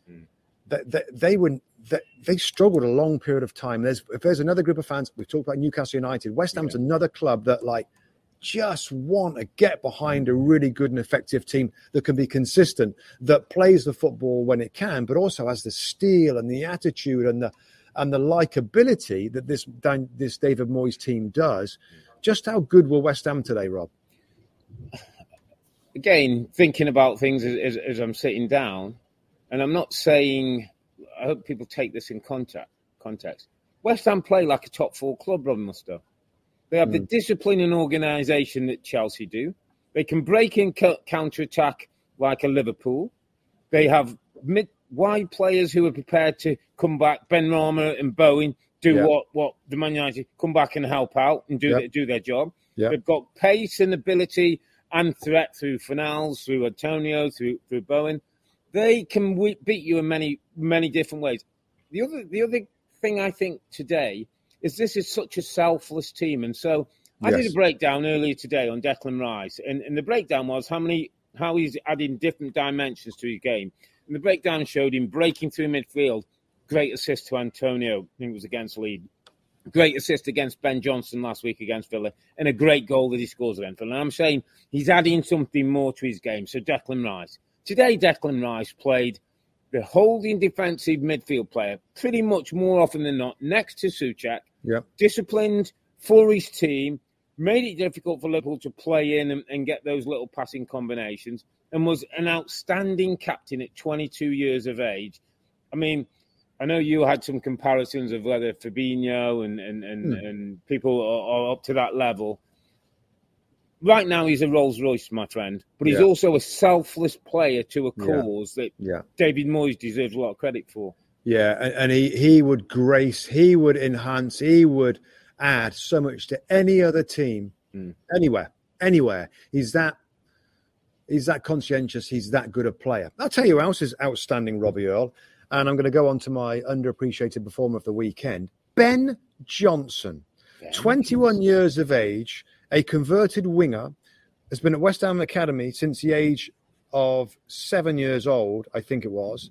they struggled a long period of time. If there's another group of fans, we've talked about Newcastle United, West Ham's another club that just want to get behind a really good and effective team that can be consistent, that plays the football when it can, but also has the steel and the attitude and the likability that this David Moyes team does. Just how good were West Ham today, Rob? again, thinking about things as I'm sitting down, and I'm not saying, I hope people take this in context. West Ham play like a top four club, Rob Mustoe. They have the discipline and organisation that Chelsea do. They can break in counter-attack like a Liverpool. They have wide players who are prepared to come back. Benrahma and Bowen do what the Man United come back and help out and do their job. Yep. They've got pace and ability and threat through Fornals, through Antonio, through Bowen. They can beat you in many different ways. The other thing I think today is this is such a selfless team. And so I did a breakdown earlier today on Declan Rice. And the breakdown was how he's adding different dimensions to his game. And the breakdown showed him breaking through midfield. Great assist to Antonio, I think it was against Leeds. Great assist against Ben Johnson last week against Villa. And a great goal that he scores against Villa. And I'm saying he's adding something more to his game. So Declan Rice. Today, Declan Rice played the holding defensive midfield player pretty much more often than not next to Souček. Yep. Disciplined for his team, made it difficult for Liverpool to play in and get those little passing combinations, and was an outstanding captain at 22 years of age. I mean, I know you had some comparisons of whether Fabinho and people are up to that level. Right now, he's a Rolls Royce, my friend, but he's also a selfless player to a cause that David Moyes deserves a lot of credit for. Yeah, and he would grace, he would enhance, he would add so much to any other team, anywhere. He's that conscientious. He's that good a player. I'll tell you who else is outstanding, Robbie Earle, and I'm going to go on to my underappreciated performer of the weekend, Ben Johnson, 21 years of age, a converted winger, has been at West Ham Academy since the age of 7 years old, I think it was.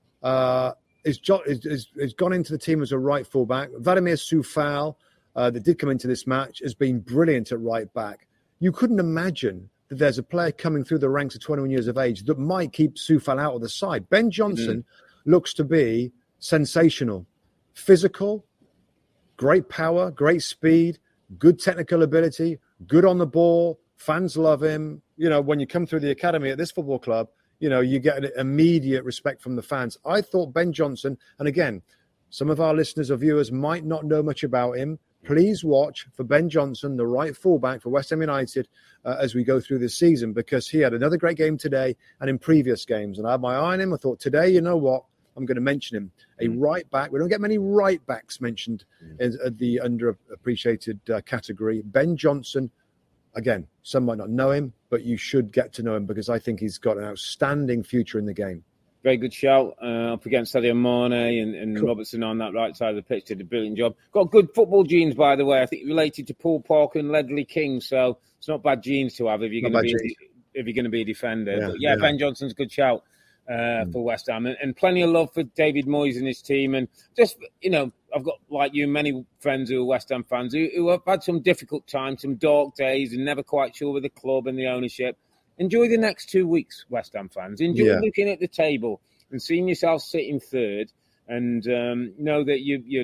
Has gone into the team as a right fullback. Vladimir Coufal, that did come into this match, has been brilliant at right back. You couldn't imagine that there's a player coming through the ranks at 21 years of age that might keep Coufal out of the side. Ben Johnson looks to be sensational. Physical, great power, great speed, good technical ability, good on the ball. Fans love him. You know, when you come through the academy at this football club, you know, you get an immediate respect from the fans. I thought Ben Johnson, and again, some of our listeners or viewers might not know much about him. Please watch for Ben Johnson, the right fullback for West Ham United, as we go through this season, because he had another great game today and in previous games. And I had my eye on him. I thought, today, you know what? I'm going to mention him. A right back. We don't get many right backs mentioned in the underappreciated category. Ben Johnson, again, some might not know him, but you should get to know him because I think he's got an outstanding future in the game. Very good shout. Up against Sadio Mane and cool. Robertson on that right side of the pitch did a brilliant job. Got good football genes, by the way. I think related to Paul Parker and Ledley King, so it's not bad genes to have if you're going to be a defender. Yeah, but Ben Johnson's a good shout for West Ham, and plenty of love for David Moyes and his team. And just, you know, I've got, like you, many friends who are West Ham fans who have had some difficult times, some dark days, and never quite sure with the club and the ownership. Enjoy the next 2 weeks, West Ham fans. Enjoy looking at the table and seeing yourself sitting third, and know that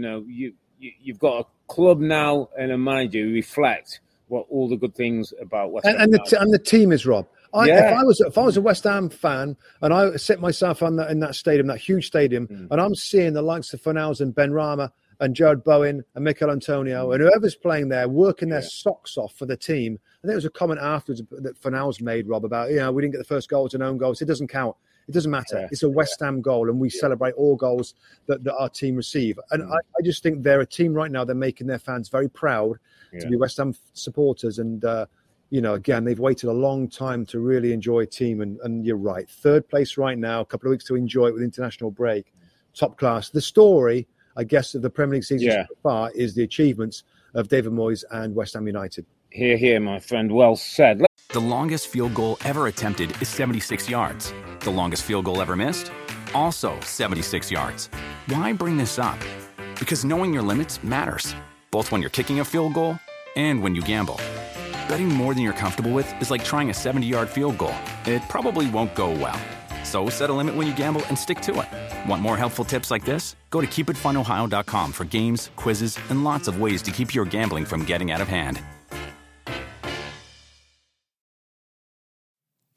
you've got a club now and a manager who reflect what all the good things about West Ham. And the team is, Rob. If I was a West Ham fan and I set myself in that stadium, that huge stadium, and I'm seeing the likes of Fornals and Benrahma and Jared Bowen and Mikel Antonio and whoever's playing there working their socks off for the team. I think there was a comment afterwards that Fornals made, Rob, about, we didn't get the first goal, it's an own goal. So it doesn't count. It doesn't matter. Yeah. It's a West Ham goal, and we celebrate all goals that our team receive. And I just think they're a team right now. They're making their fans very proud to be West Ham supporters. And, again, they've waited a long time to really enjoy a team. And you're right. Third place right now, a couple of weeks to enjoy it with international break. Top class. The story, I guess, of the Premier League season so far is the achievements of David Moyes and West Ham United. Hear, hear, my friend. Well said. The longest field goal ever attempted is 76 yards. The longest field goal ever missed? Also 76 yards. Why bring this up? Because knowing your limits matters, both when you're kicking a field goal and when you gamble. Betting more than you're comfortable with is like trying a 70-yard field goal. It probably won't go well. So set a limit when you gamble and stick to it. Want more helpful tips like this? Go to keepitfunohio.com for games, quizzes, and lots of ways to keep your gambling from getting out of hand.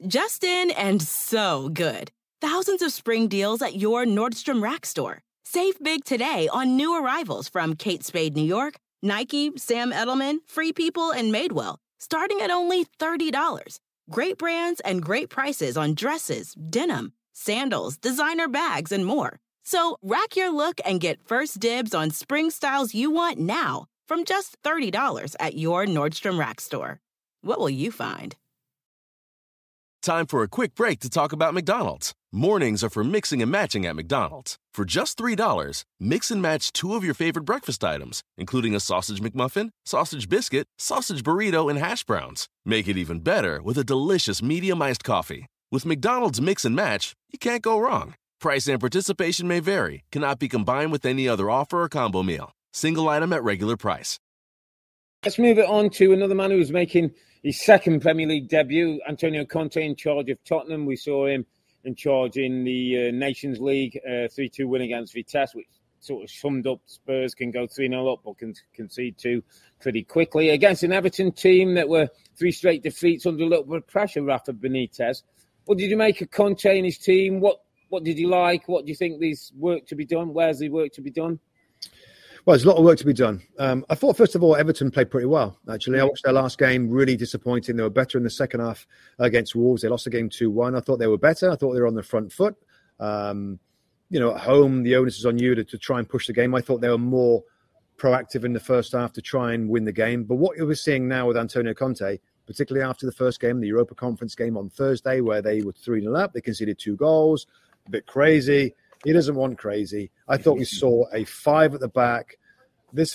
Just in and so good. Thousands of spring deals at your Nordstrom Rack store. Save big today on new arrivals from Kate Spade New York, Nike, Sam Edelman, Free People, and Madewell, starting at only $30. Great brands and great prices on dresses, denim, sandals, designer bags, and more. So rack your look and get first dibs on spring styles you want now from just $30 at your Nordstrom Rack store. What will you find? Time for a quick break to talk about McDonald's. Mornings are for mixing and matching at McDonald's. For just $3, mix and match 2 of your favorite breakfast items, including a sausage McMuffin, sausage biscuit, sausage burrito, and hash browns. Make it even better with a delicious medium iced coffee. With McDonald's Mix and Match, you can't go wrong. Price and participation may vary. Cannot be combined with any other offer or combo meal. Single item at regular price. Let's move it on to another man who was making his second Premier League debut, Antonio Conte, in charge of Tottenham. We saw him in charge in the Nations League, 3-2 win against Vitesse, which sort of summed up Spurs can go 3-0 up but can concede 2 pretty quickly. Against an Everton team that were 3 straight defeats under a little bit of pressure, Rafa Benitez. What did you make of Conte and his team? What did you like? What do you think there's work to be done? Where's the work to be done? Well, there's a lot of work to be done. I thought, first of all, Everton played pretty well, actually. I watched their last game, really disappointing. They were better in the second half against Wolves. They lost the game 2-1. I thought they were better. I thought they were on the front foot. At home, the onus is on you to try and push the game. I thought they were more proactive in the first half to try and win the game. But what we're seeing now with Antonio Conte, particularly after the first game, the Europa Conference game on Thursday, where they were 3-0 up, they conceded 2 goals, a bit crazy. He doesn't want crazy. I thought we saw a 5 at the back. This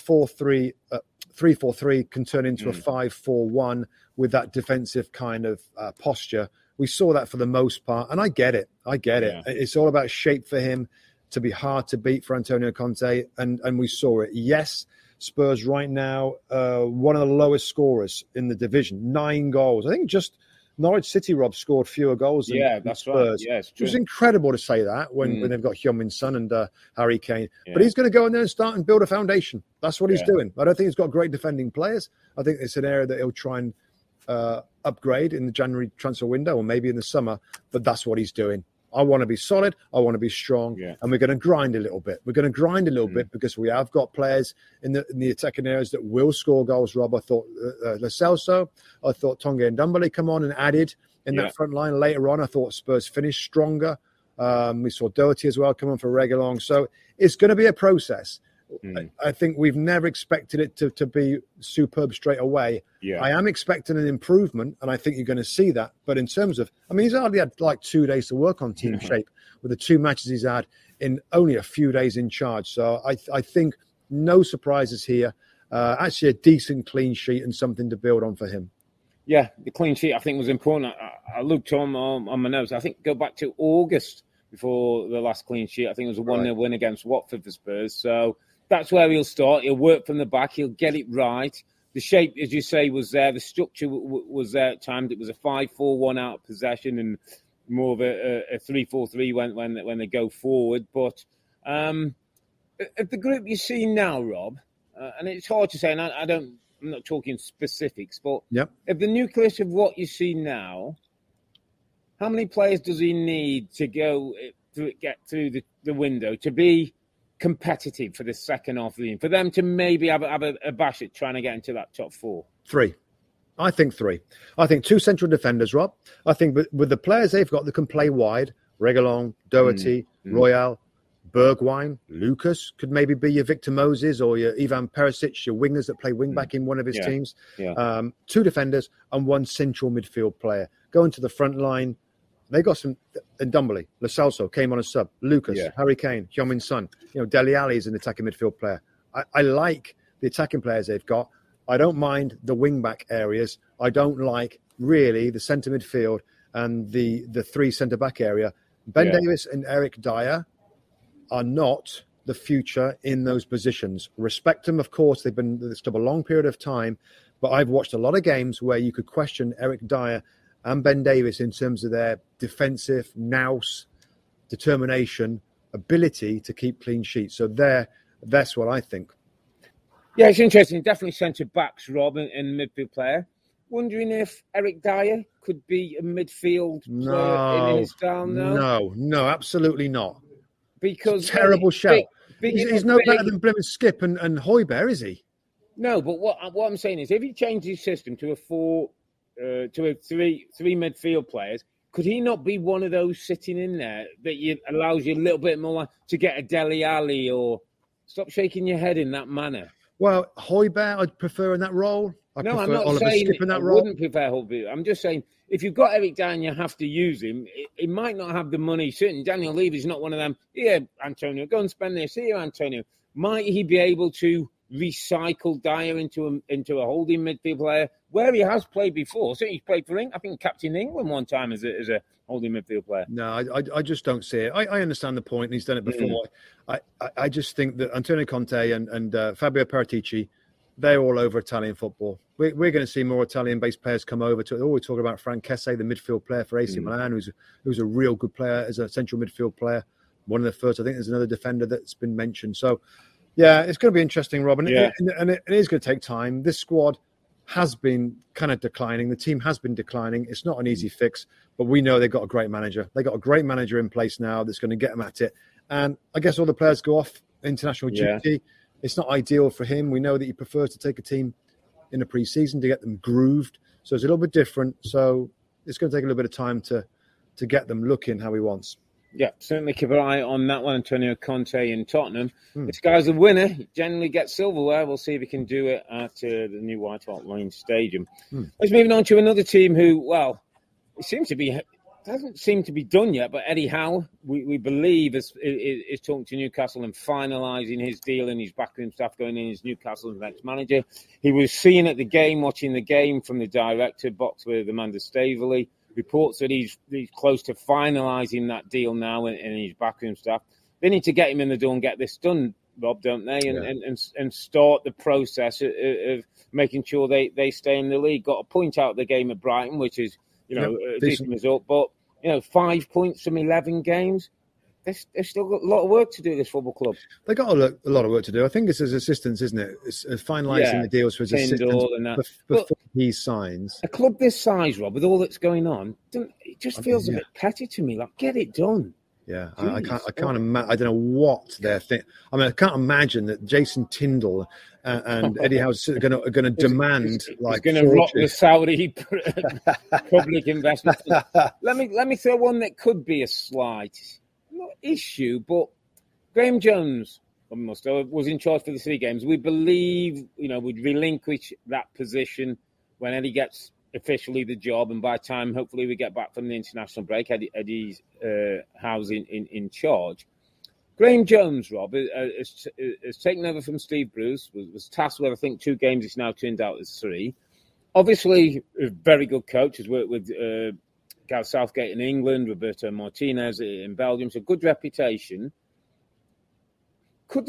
3-4-3 can turn into a 5-4-1 with that defensive kind of posture. We saw that for the most part, and I get it. Yeah. It's all about shape for him to be hard to beat for Antonio Conte, and we saw it. Yes, Spurs right now, one of the lowest scorers in the division, 9 goals. I think just Norwich City, Rob, scored fewer goals than that's Spurs. Right. Yeah, it was incredible to say that when they've got Heung-min Son and Harry Kane. Yeah. But he's going to go in there and start and build a foundation. That's what he's doing. I don't think he's got great defending players. I think it's an area that he'll try and upgrade in the January transfer window or maybe in the summer. But that's what he's doing. I want to be solid. I want to be strong. Yeah. And we're going to grind a little bit. We're going to grind a little bit because we have got players in the attacking areas that will score goals, Rob. I thought Lo Celso. I thought Tonga and Ndombele come on and added in that front line. Later on, I thought Spurs finished stronger. We saw Doherty as well come on for Reguilón. So it's going to be a process. I think we've never expected it to be superb straight away. Yeah. I am expecting an improvement, and I think you're going to see that. But in terms of, he's hardly had like 2 days to work on team shape with the 2 matches he's had in only a few days in charge. So I think no surprises here. Actually, a decent clean sheet and something to build on for him. Yeah, the clean sheet I think was important. I looked on my notes. I think go back to August before the last clean sheet. I think it was a 1-0 win against Watford for Spurs. So that's where he'll start. He'll work from the back. He'll get it right. The shape, as you say, was there. The structure was there at times. It was a 5-4-1 out of possession and more of a 3-4-3 when they go forward. But at the group you see now, Rob, and it's hard to say, and I'm not talking specifics, but of the nucleus of what you see now, how many players does he need to get through the window to be competitive for the second half of the game, for them to maybe have a bash at trying to get into that top 4? 3. I think 3. I think 2 central defenders, Rob. I think with the players they've got that can play wide, Reguilón, Doherty, Royal, Bergwijn, Lucas could maybe be your Victor Moses or your Ivan Perisic, your wingers that play wing back in one of his teams. Yeah. 2 defenders and 1 central midfield player. Going to the front line, they got some Ndombele, Lo Celso came on a sub, Lucas, Harry Kane, Heung-min Son. Dele Alli is an attacking midfield player. I like the attacking players they've got. I don't mind the wing-back areas. I don't like, really, the centre midfield and the 3 centre-back area. Ben Davies and Eric Dyer are not the future in those positions. Respect them, of course. They've been this for a long period of time. But I've watched a lot of games where you could question Eric Dyer and Ben Davies in terms of their defensive nous, determination, ability to keep clean sheets. So that's what I think. Yeah, it's interesting. Definitely centre backs, Rob, and midfield player. wondering if Eric Dyer could be a midfield player in his style now? No, absolutely not. Because terrible shout. He's no better than Plymouth Skip and Højbjerg, is he? No, but what I'm saying is, if he changed his system to a three midfield players, could he not be one of those sitting in there that allows you a little bit more to get a Dele Alli or stop shaking your head in that manner? Well, Højbjerg, I'd prefer in that role. I'm not saying I wouldn't prefer Højbjerg. I'm just saying if you've got Eric Dyer and you have to use him, he might not have the money. Certainly, Daniel Levy's not one of them. Here, Antonio, go and spend this. Here, Antonio. Might he be able to recycle Dyer into a holding midfield player where he has played before? So he's played for England. I think captain England one time as a holding midfield player. No, I just don't see it. I understand the point. And he's done it before. I just think that Antonio Conte and Fabio Paratici, they're all over Italian football. We're going to see more Italian-based players come over to. We talk about Frank Kesse, the midfield player for AC Milan, who's a real good player as a central midfield player. One of the first. I think there's another defender that's been mentioned. So, yeah, it's going to be interesting, Rob. And it is going to take time. This squad has been kind of declining. The team has been declining. It's not an easy fix, but we know they've got a great manager. They've got a great manager in place now that's going to get them at it. And I guess all the players go off international duty. It's not ideal for him. We know that he prefers to take a team in the pre-season to get them grooved. So it's a little bit different. So it's going to take a little bit of time to get them looking how he wants. Yeah, certainly keep an eye on that one, Antonio Conte in Tottenham. This guy's a winner. He generally gets silverware. We'll see if he can do it at the new White Hart Lane Stadium. Let's move on to another team who, well, doesn't seem to be done yet, but Eddie Howe, we believe, is talking to Newcastle and finalising his deal and his backroom staff going in as Newcastle's next manager. He was seen at the game, watching the game from the director box with Amanda Staveley. Reports that he's close to finalising that deal now in his backroom staff. They need to get him in the door and get this done, Rob, don't they? And start the process of making sure they stay in the league. Got a point out of the game at Brighton, which is, a decent result. But, 5 points from 11 games. They've still got a lot of work to do, this football club. They've got a lot of work to do. I think it's his assistants, isn't it? It's finalising the deals for his assistants before he signs. A club this size, Rob, with all that's going on, it just feels a bit petty to me. Like, get it done. Yeah, I can't imagine. I don't know what they're thinking. I mean, I can't imagine that Jason Tyndall and Eddie Howe's are going to demand like going to rock the Saudi public investment. Let me throw one that could be a slight issue, but Graham Jones was in charge for the 3 games. We believe, would relinquish that position when Eddie gets officially the job, and by the time hopefully we get back from the international break, Eddie's Howe's in charge. Graham Jones, Rob, has taken over from Steve Bruce, was tasked with, I think, 2 games. It's now turned out as 3. Obviously, a very good coach. Has worked with Gareth Southgate in England, Roberto Martinez in Belgium, so good reputation. Could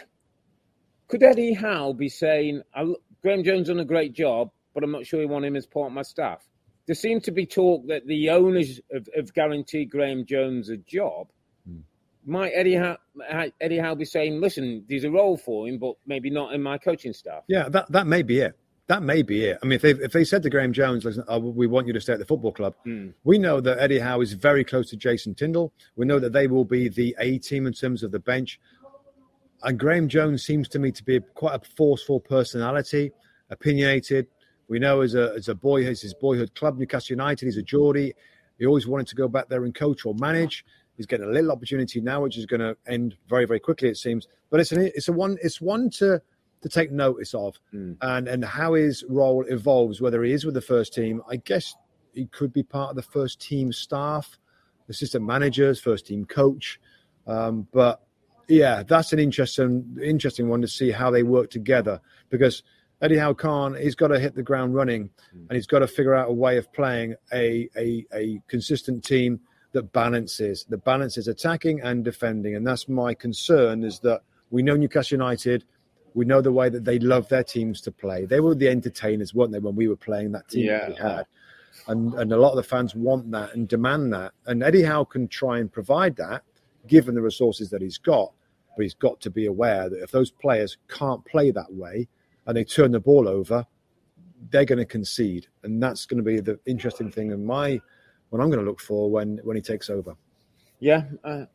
Eddie Howe be saying, Graham Jones done a great job, but I'm not sure we want him as part of my staff? There seems to be talk that the owners have guaranteed Graham Jones a job. Might Eddie Howe be saying, listen, there's a role for him, but maybe not in my coaching staff? Yeah, that may be it. That may be it. I mean, if they said to Graham Jones, listen, we want you to stay at the football club, we know that Eddie Howe is very close to Jason Tyndall. We know that they will be the A team in terms of the bench. And Graham Jones seems to me to be quite a forceful personality, opinionated. We know as a boy, it's his boyhood club, Newcastle United. He's a Geordie. He always wanted to go back there and coach or manage. He's getting a little opportunity now, which is going to end very, very quickly, it seems. But it's one to take notice of, and how his role evolves, whether he is with the first team. I guess he could be part of the first team staff, assistant managers, first team coach. But yeah, that's an interesting one to see how they work together, because Eddie Howe he's got to hit the ground running, and he's got to figure out a way of playing a consistent team that balances attacking and defending. And that's my concern, is that we know Newcastle United, we know the way that they love their teams to play. They were the entertainers, weren't they, when we were playing that team that we had? And a lot of the fans want that and demand that. And Eddie Howe can try and provide that, given the resources that he's got. But he's got to be aware that if those players can't play that way and they turn the ball over, they're going to concede, and that's going to be the interesting thing. And what I'm going to look for when he takes over. Yeah,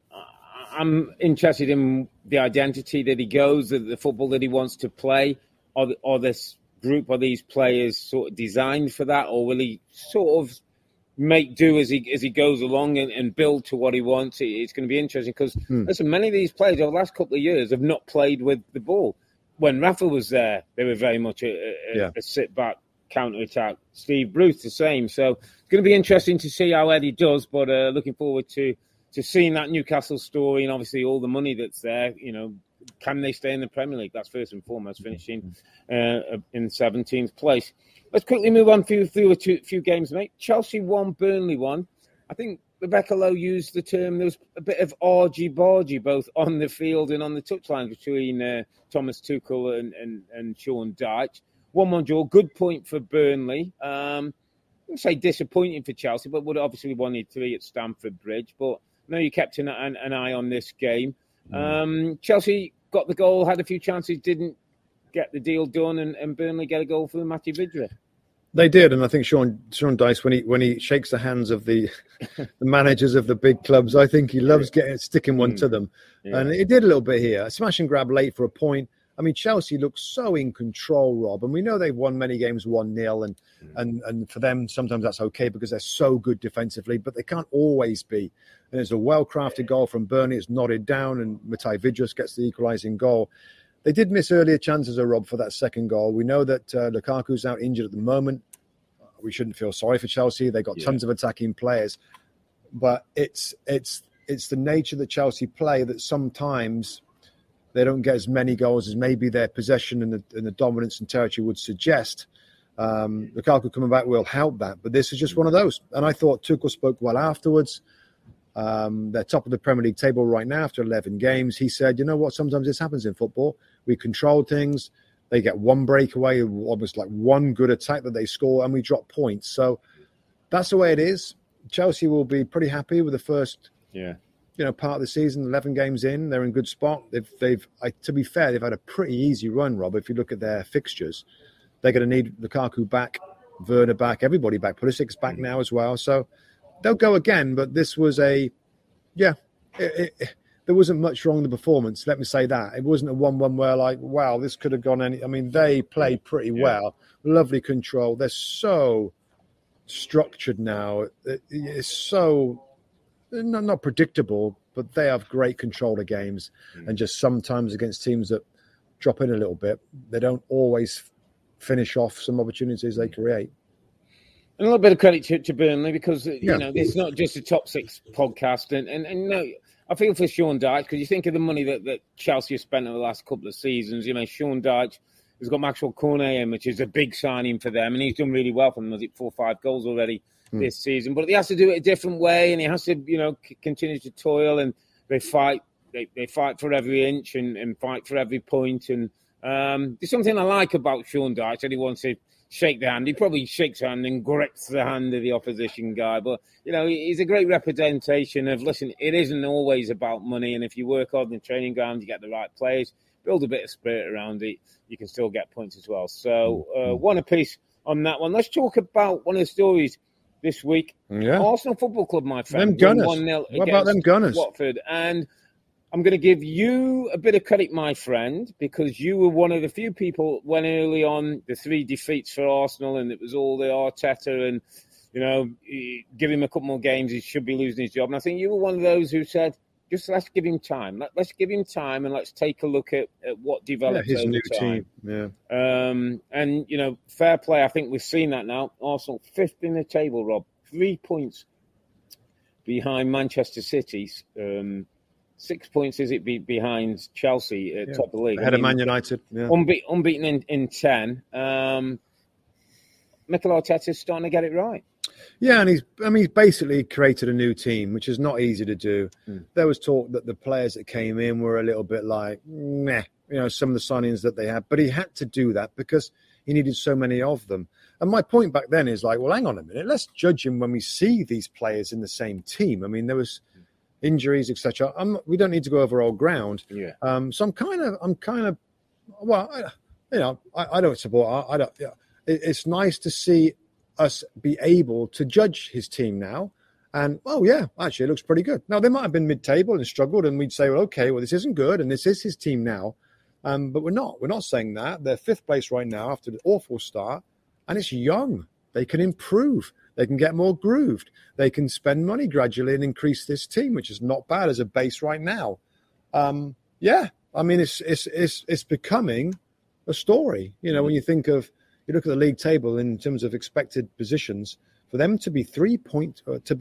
I'm interested in the identity that he goes, the football that he wants to play. Are this group, are these players sort of designed for that, or will he sort of make do as he goes along and build to what he wants? It's going to be interesting because, listen, many of these players over the last couple of years have not played with the ball. When Rafa was there, they were very much a sit-back, counter-attack. Steve Bruce, the same. So it's going to be interesting to see how Eddie does, but looking forward to seeing that Newcastle story and obviously all the money that's there. You know, can they stay in the Premier League? That's first and foremost, finishing in 17th place. Let's quickly move on through a few games, mate. Chelsea won, Burnley won. I think Rebecca Lowe used the term, there was a bit of argy-bargy both on the field and on the touchline between Thomas Tuchel and Sean Dyche. 1-1 draw, good point for Burnley. I wouldn't say disappointing for Chelsea, but would obviously wanted 3 at Stamford Bridge. But I know you kept an eye on this game. Chelsea got the goal, had a few chances, didn't get the deal done, and Burnley get a goal for Matej Vydra. They did, and I think Sean Dyche, when he shakes the hands of the managers of the big clubs, I think he loves sticking one to them. Yeah. And it did a little bit here. A smash and grab late for a point. I mean, Chelsea looks so in control, Rob, and we know they've won many games 1-0, and for them sometimes that's okay because they're so good defensively, but they can't always be. And there's a well-crafted goal from Burnley. It's nodded down, and Matej Vydra gets the equalising goal. They did miss earlier chances, Rob, for that second goal. We know that Lukaku's out injured at the moment. We shouldn't feel sorry for Chelsea. They got tons of attacking players, but it's the nature that Chelsea play that sometimes they don't get as many goals as maybe their possession and the dominance and territory would suggest. Lukaku coming back will help that, but this is just one of those. And I thought Tuchel spoke well afterwards. They're top of the Premier League table right now after 11 games. He said, you know what, sometimes this happens in football. We control things. They get one breakaway, almost like one good attack that they score, and we drop points. So that's the way it is. Chelsea will be pretty happy with the first part of the season, 11 games in. They're in good spot. To be fair, they've had a pretty easy run, Rob. If you look at their fixtures, they're going to need Lukaku back, Werner back, everybody back. Pulisic's back now as well. So they'll go again, but this was there wasn't much wrong in the performance. Let me say that. It wasn't a 1-1 where like, wow, this could have gone any. I mean, they played pretty well. Lovely control. They're so structured now. It's so not predictable, but they have great control of games. And just sometimes against teams that drop in a little bit, they don't always finish off some opportunities they create. And a little bit of credit to Burnley because, you know, it's not just a top 6 podcast. And no, I feel for Sean Dyche because you think of the money that Chelsea has spent over the last couple of seasons. You know, Sean Dyche has got Maxwell Cornet in, which is a big signing for them. And he's done really well for them. Was it 4 or 5 goals already this season? But he has to do it a different way and he has to, you know, continue to toil. And they fight. They fight for every inch and fight for every point. And there's something I like about Sean Dyche that he wants to shake the hand. He probably shakes the hand and grips the hand of the opposition guy. But, you know, he's a great representation of, listen, it isn't always about money. And if you work hard in the training ground, you get the right players, build a bit of spirit around it, you can still get points as well. So one apiece on that one. Let's talk about one of the stories this week. Yeah. Arsenal Football Club, my friend. Them Gunners. 1-0 what about them Gunners? Watford. And I'm going to give you a bit of credit, my friend, because you were one of the few people when early on the 3 defeats for Arsenal and it was all the Arteta and, you know, give him a couple more games, he should be losing his job. And I think you were one of those who said, just let's give him time. Let's give him time and let's take a look at what develops his over new time. Team. Yeah. And, you know, fair play. I think we've seen that now. Arsenal 5th in the table, Rob. 3 points behind Manchester City's. 6 points is it behind Chelsea at top of the league. Ahead of Man United. Yeah. Unbeaten in 10. Mikel Arteta's starting to get it right. Yeah, and he's basically created a new team, which is not easy to do. There was talk that the players that came in were a little bit like, meh, you know, some of the signings that they had. But he had to do that because he needed so many of them. And my point back then is like, well, hang on a minute. Let's judge him when we see these players in the same team. I mean, there was injuries, etc. We don't need to go over old ground. Yeah. So I'm kind of. Well, I don't support. it's nice to see us be able to judge his team now. And, oh, yeah, actually, it looks pretty good. Now, they might have been mid-table and struggled, and we'd say, well, okay, well, this isn't good, and this is his team now. But we're not. We're not saying that. They're fifth place right now after an awful start, and it's young. They can improve. They can get more grooved. They can spend money gradually and increase this team, which is not bad as a base right now. Yeah, I mean, it's becoming a story. You know, when you look at the league table in terms of expected positions, for them to be 3 points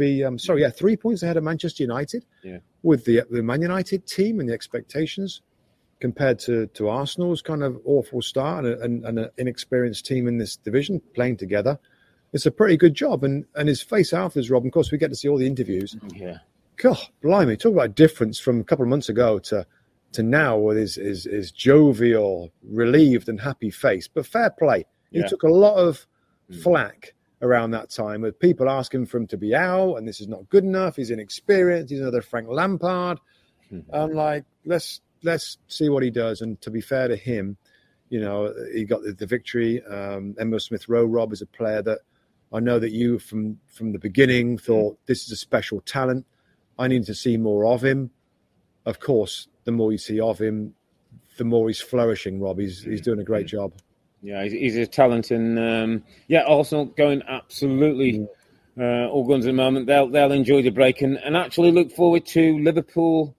ahead of Manchester United, with the Man United team and the expectations compared to Arsenal's kind of awful start and an inexperienced team in this division playing together. It's a pretty good job. And his face afterwards, Rob, of course, we get to see all the interviews. Yeah. God, blimey, talk about a difference from a couple of months ago to now with his jovial, relieved and happy face. But fair play. He took a lot of flack around that time with people asking for him to be out and this is not good enough. He's inexperienced. He's another Frank Lampard. I'm like, let's see what he does. And to be fair to him, you know, he got the victory. Emile Smith-Rowe, Rob, is a player that I know that you from the beginning thought this is a special talent. I need to see more of him. Of course, the more you see of him, the more he's flourishing, Rob. He's doing a great job. Yeah, he's a talent, and Arsenal going absolutely all guns at the moment. They'll enjoy the break and actually look forward to Liverpool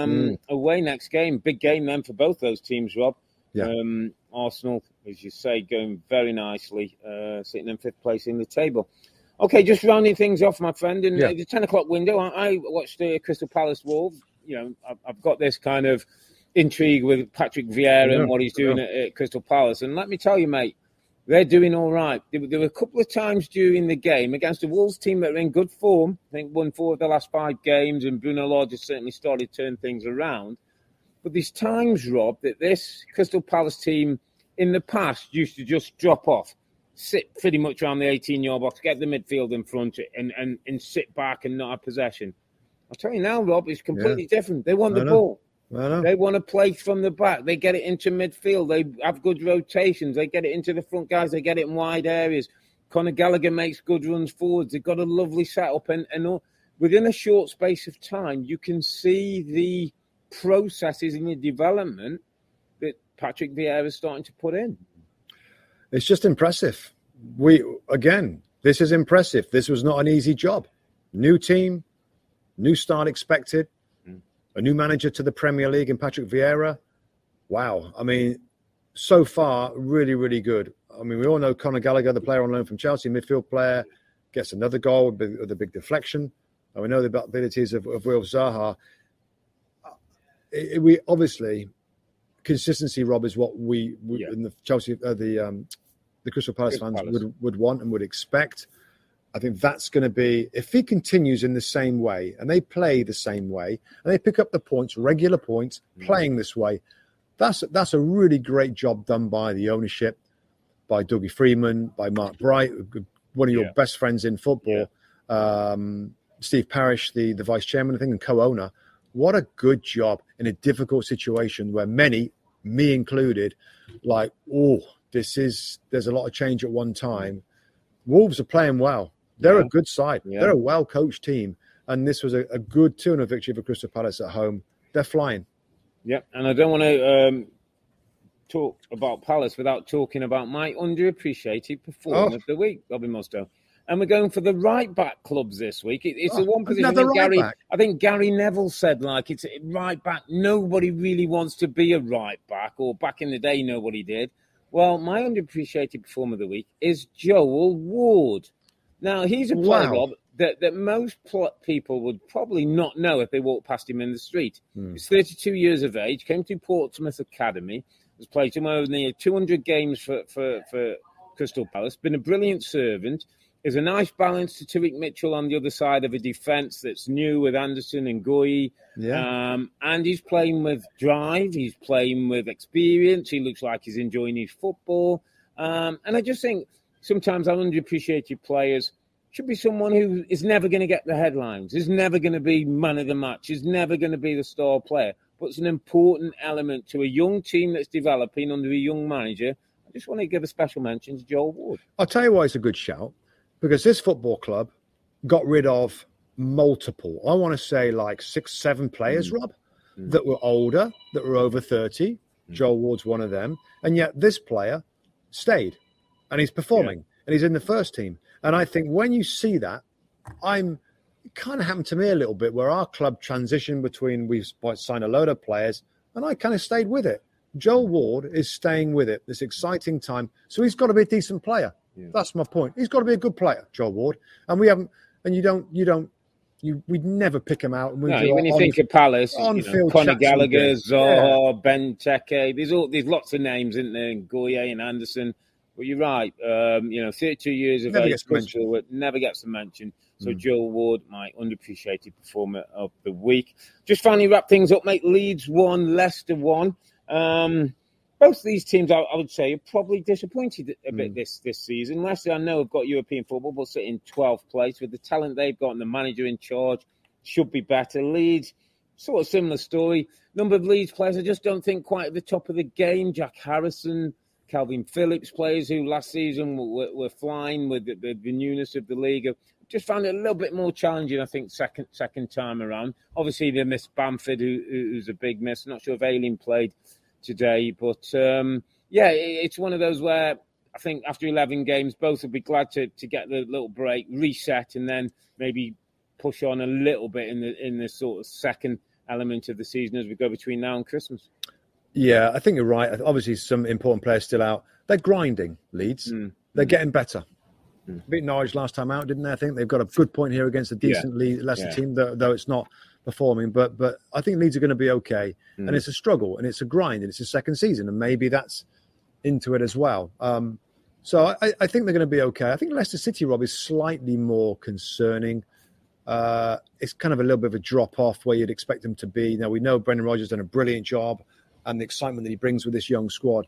away next game. Big game then for both those teams, Rob. Yeah. Arsenal, as you say, going very nicely, sitting in fifth place in the table. Okay, just rounding things off, my friend. In the 10 o'clock window, I watched the Crystal Palace Wolves. You know, I've got this kind of intrigue with Patrick Vieira and what he's doing at Crystal Palace. And let me tell you, mate, they're doing all right. There were a couple of times during the game against a Wolves team that are in good form. I think won 4 of the last 5 games, and Bruno Lage has certainly started to turn things around. But there's times, Rob, that this Crystal Palace team in the past used to just drop off, sit pretty much around the 18-yard box, get the midfield in front and sit back and not have possession. I'll tell you now, Rob, it's completely different. They want the ball. They want to play from the back. They get it into midfield. They have good rotations. They get it into the front guys. They get it in wide areas. Conor Gallagher makes good runs forwards. They've got a lovely setup. And within a short space of time, you can see the processes in the development that Patrick Vieira is starting to put in. It's just impressive. This is impressive. This was not an easy job. New team, new start expected. A new manager to the Premier League in Patrick Vieira. Wow. I mean, so far, really, really good. I mean, we all know Conor Gallagher, the player on loan from Chelsea, midfield player, gets another goal with a big deflection. And we know the abilities of Will Zaha. We obviously, consistency, Rob, is what we in the Chelsea, the Crystal Palace fans would want and would expect. I think that's going to be, if he continues in the same way and they play the same way and they pick up the points, regular points, playing this way, that's a really great job done by the ownership, by Dougie Freeman, by Mark Bright, one of your best friends in football, Steve Parish, the vice chairman, I think, and co-owner. What a good job in a difficult situation where many, me included, like, there's a lot of change at one time. Wolves are playing well. They're a good side. Yeah. They're a well-coached team. And this was a good 2-0 victory for Crystal Palace at home. They're flying. Yeah, and I don't want to talk about Palace without talking about my underappreciated performer of the week, Robbie Mustoe. And we're going for the right-back clubs this week. It's the one position I think Gary Neville said, like, it's right back. Nobody really wants to be a right back, or back in the day, nobody did. Well, my underappreciated performer of the week is Joel Ward. Now, he's a player, Rob, that most people would probably not know if they walked past him in the street. He's 32 years of age, came to Portsmouth Academy, has played somewhere near 200 games for Crystal Palace, been a brilliant servant, is a nice balance to Tariq Mitchell on the other side of a defence that's new with Anderson and Goyi. Yeah. And he's playing with drive, he's playing with experience, he looks like he's enjoying his football. And I just think sometimes our underappreciated players should be someone who is never going to get the headlines, is never going to be man of the match, is never going to be the star player, but it's an important element to a young team that's developing under a young manager. I just want to give a special mention to Joel Ward. I'll tell you why it's a good shout, because this football club got rid of multiple, I want to say like 6-7 players, Rob, that were older, that were over 30. Joel Ward's one of them. And yet this player stayed and he's performing and he's in the first team. And I think when you see that, it kind of happened to me a little bit where our club transitioned between we've signed a load of players and I kind of stayed with it. Joel Ward is staying with it, this exciting time. So he's got to be a decent player. Yeah. That's my point. He's got to be a good player, Joel Ward. And we haven't, and we'd never pick him out. When you think of Palace, Conor Gallagher, Zaha, Benteke, there's lots of names, isn't there? And Goye and Anderson. But you're right. 32 years of age, never gets a mention. So Joel Ward, my underappreciated performer of the week. Just finally wrap things up, mate. Leeds 1, Leicester 1. Both of these teams, I would say, are probably disappointed a bit this season. Leicester, I know, have got European football, but sit in 12th place. With the talent they've got and the manager in charge, should be better. Leeds, sort of similar story. Number of Leeds players, I just don't think quite at the top of the game. Jack Harrison, Calvin Phillips, players who last season were flying with the newness of the league. Just found it a little bit more challenging, I think, second time around. Obviously, they missed Bamford, who's a big miss. Not sure if Ayling played today, but it's one of those where I think after 11 games, both will be glad to get the little break, reset, and then maybe push on a little bit in the sort of second element of the season as we go between now and Christmas. Yeah, I think you're right. Obviously, some important players still out. They're grinding, Leeds. They're getting better. Beat Norwich last time out, didn't they? I think they've got a good point here against a decent Leicester team, though it's not performing. But I think Leeds are going to be okay. And it's a struggle, and it's a grind, and it's a second season, and maybe that's into it as well. So I think they're going to be okay. I think Leicester City, Rob, is slightly more concerning. It's kind of a little bit of a drop-off where you'd expect them to be. Now, we know Brendan Rodgers has done a brilliant job and the excitement that he brings with this young squad.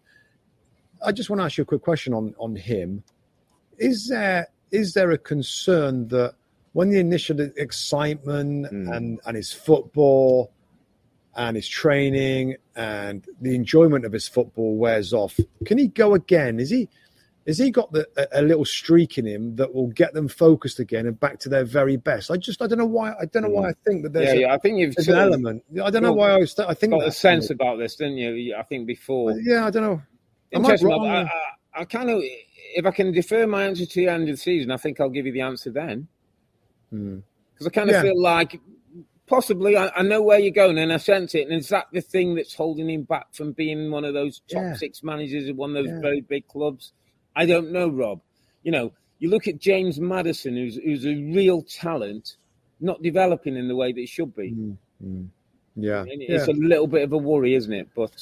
I just want to ask you a quick question on him. Is there a concern that when the initial excitement and his football and his training and the enjoyment of his football wears off, can he go again? Has he got a little streak in him that will get them focused again and back to their very best? I don't know why. I think that there's I think you've an element. I don't know why I think got a sense about this, didn't you? I think before. Yeah, I don't know. Interesting. I kind of, if I can defer my answer to the end of the season, I think I'll give you the answer then. Because I kind of feel like possibly I know where you're going and I sense it. And is that the thing that's holding him back from being one of those top 6 managers of one of those very big clubs? I don't know, Rob. You look at James Maddison, who's a real talent, not developing in the way that it should be. Yeah, it's a little bit of a worry, isn't it? But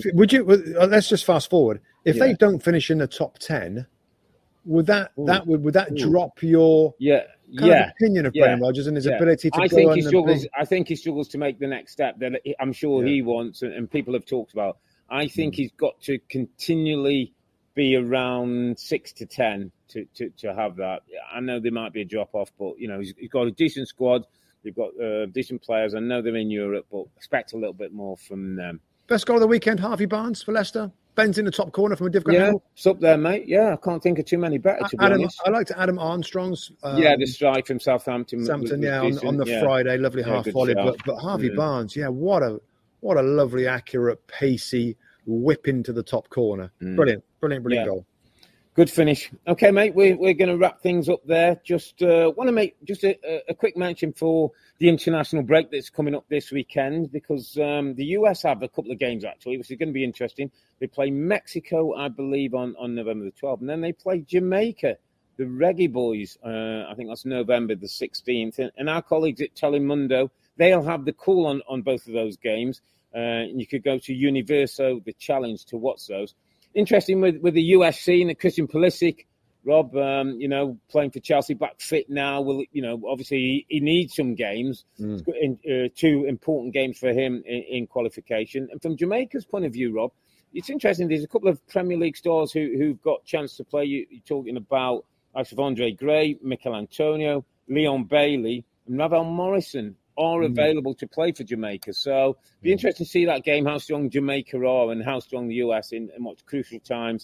let's just fast forward. If they don't finish in the top 10, would that drop your opinion of Brendan Rodgers and his ability to I think he struggles to make the next step that I'm sure he wants and people have talked about. I think he's got to continually be around 6 to 10 to have that. I know there might be a drop off, but he's got a decent squad. They've got decent players. I know they're in Europe, but expect a little bit more from them. Best goal of the weekend, Harvey Barnes for Leicester. Ben's in the top corner from a different angle. It's up there, mate. Yeah, I can't think of too many better, to be honest. I liked Adam Armstrong's. The strike from Southampton. On the Friday, lovely half volley. But Harvey Barnes, what a lovely, accurate, pacey whip into the top corner. Brilliant goal. Good finish. Okay, mate, we're going to wrap things up there. Just want to make just a quick mention for the international break that's coming up this weekend because the US have a couple of games, actually, which is going to be interesting. They play Mexico, I believe, on November the 12th, and then they play Jamaica, the Reggae Boys. I think that's November the 16th. And our colleagues at Telemundo, they'll have the call on both of those games. And you could go to Universo, the challenge, to watch those. Interesting with the US scene, Christian Pulisic, Rob, playing for Chelsea, back fit now. Obviously he needs some games. 2 important games for him in qualification. And from Jamaica's point of view, Rob, it's interesting. There's a couple of Premier League stars who've got chance to play. You're talking about Andre Gray, Mikel Antonio, Leon Bailey, and Ravel Morrison are available to play for Jamaica. So it'll be interesting to see that game, how strong Jamaica are and how strong the US in what crucial times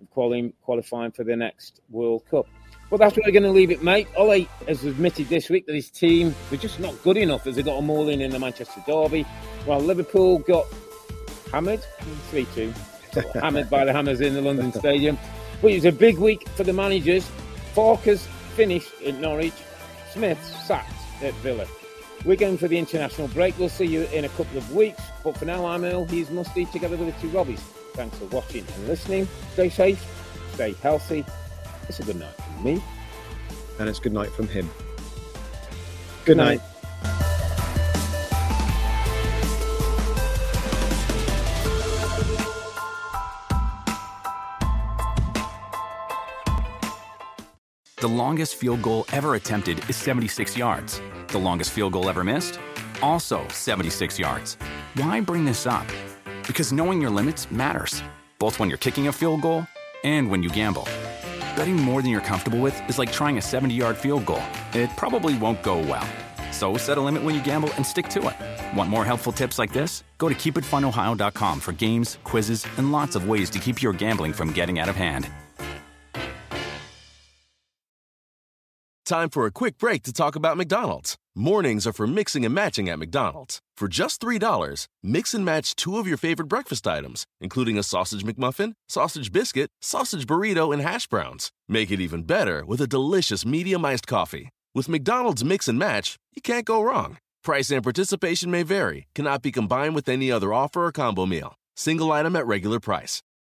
qualifying for the next World Cup. But that's where we're going to leave it, mate. Ole has admitted this week that his team were just not good enough as they got them all in the Manchester Derby, while Liverpool got hammered 3-2, hammered by the Hammers in the London Stadium. But it was a big week for the managers. Farkas finished at Norwich, Smith sacked at Villa. We're going for the international break. We'll see you in a couple of weeks. But for now, I'm Earl. He's Musty, together with the two Robbies. Thanks for watching and listening. Stay safe, stay healthy. It's a good night from me. And it's good night from him. Good night. The longest field goal ever attempted is 76 yards. The longest field goal ever missed? Also 76 yards. Why bring this up? Because knowing your limits matters, both when you're kicking a field goal and when you gamble. Betting more than you're comfortable with is like trying a 70-yard field goal. It probably won't go well. So set a limit when you gamble and stick to it. Want more helpful tips like this? Go to keepitfunohio.com for games, quizzes, and lots of ways to keep your gambling from getting out of hand. Time for a quick break to talk about McDonald's. Mornings are for mixing and matching at McDonald's. For just $3, mix and match 2 of your favorite breakfast items, including a sausage McMuffin, sausage biscuit, sausage burrito, and hash browns. Make it even better with a delicious medium iced coffee. With McDonald's Mix and Match, you can't go wrong. Price and participation may vary, cannot be combined with any other offer or combo meal. Single item at regular price.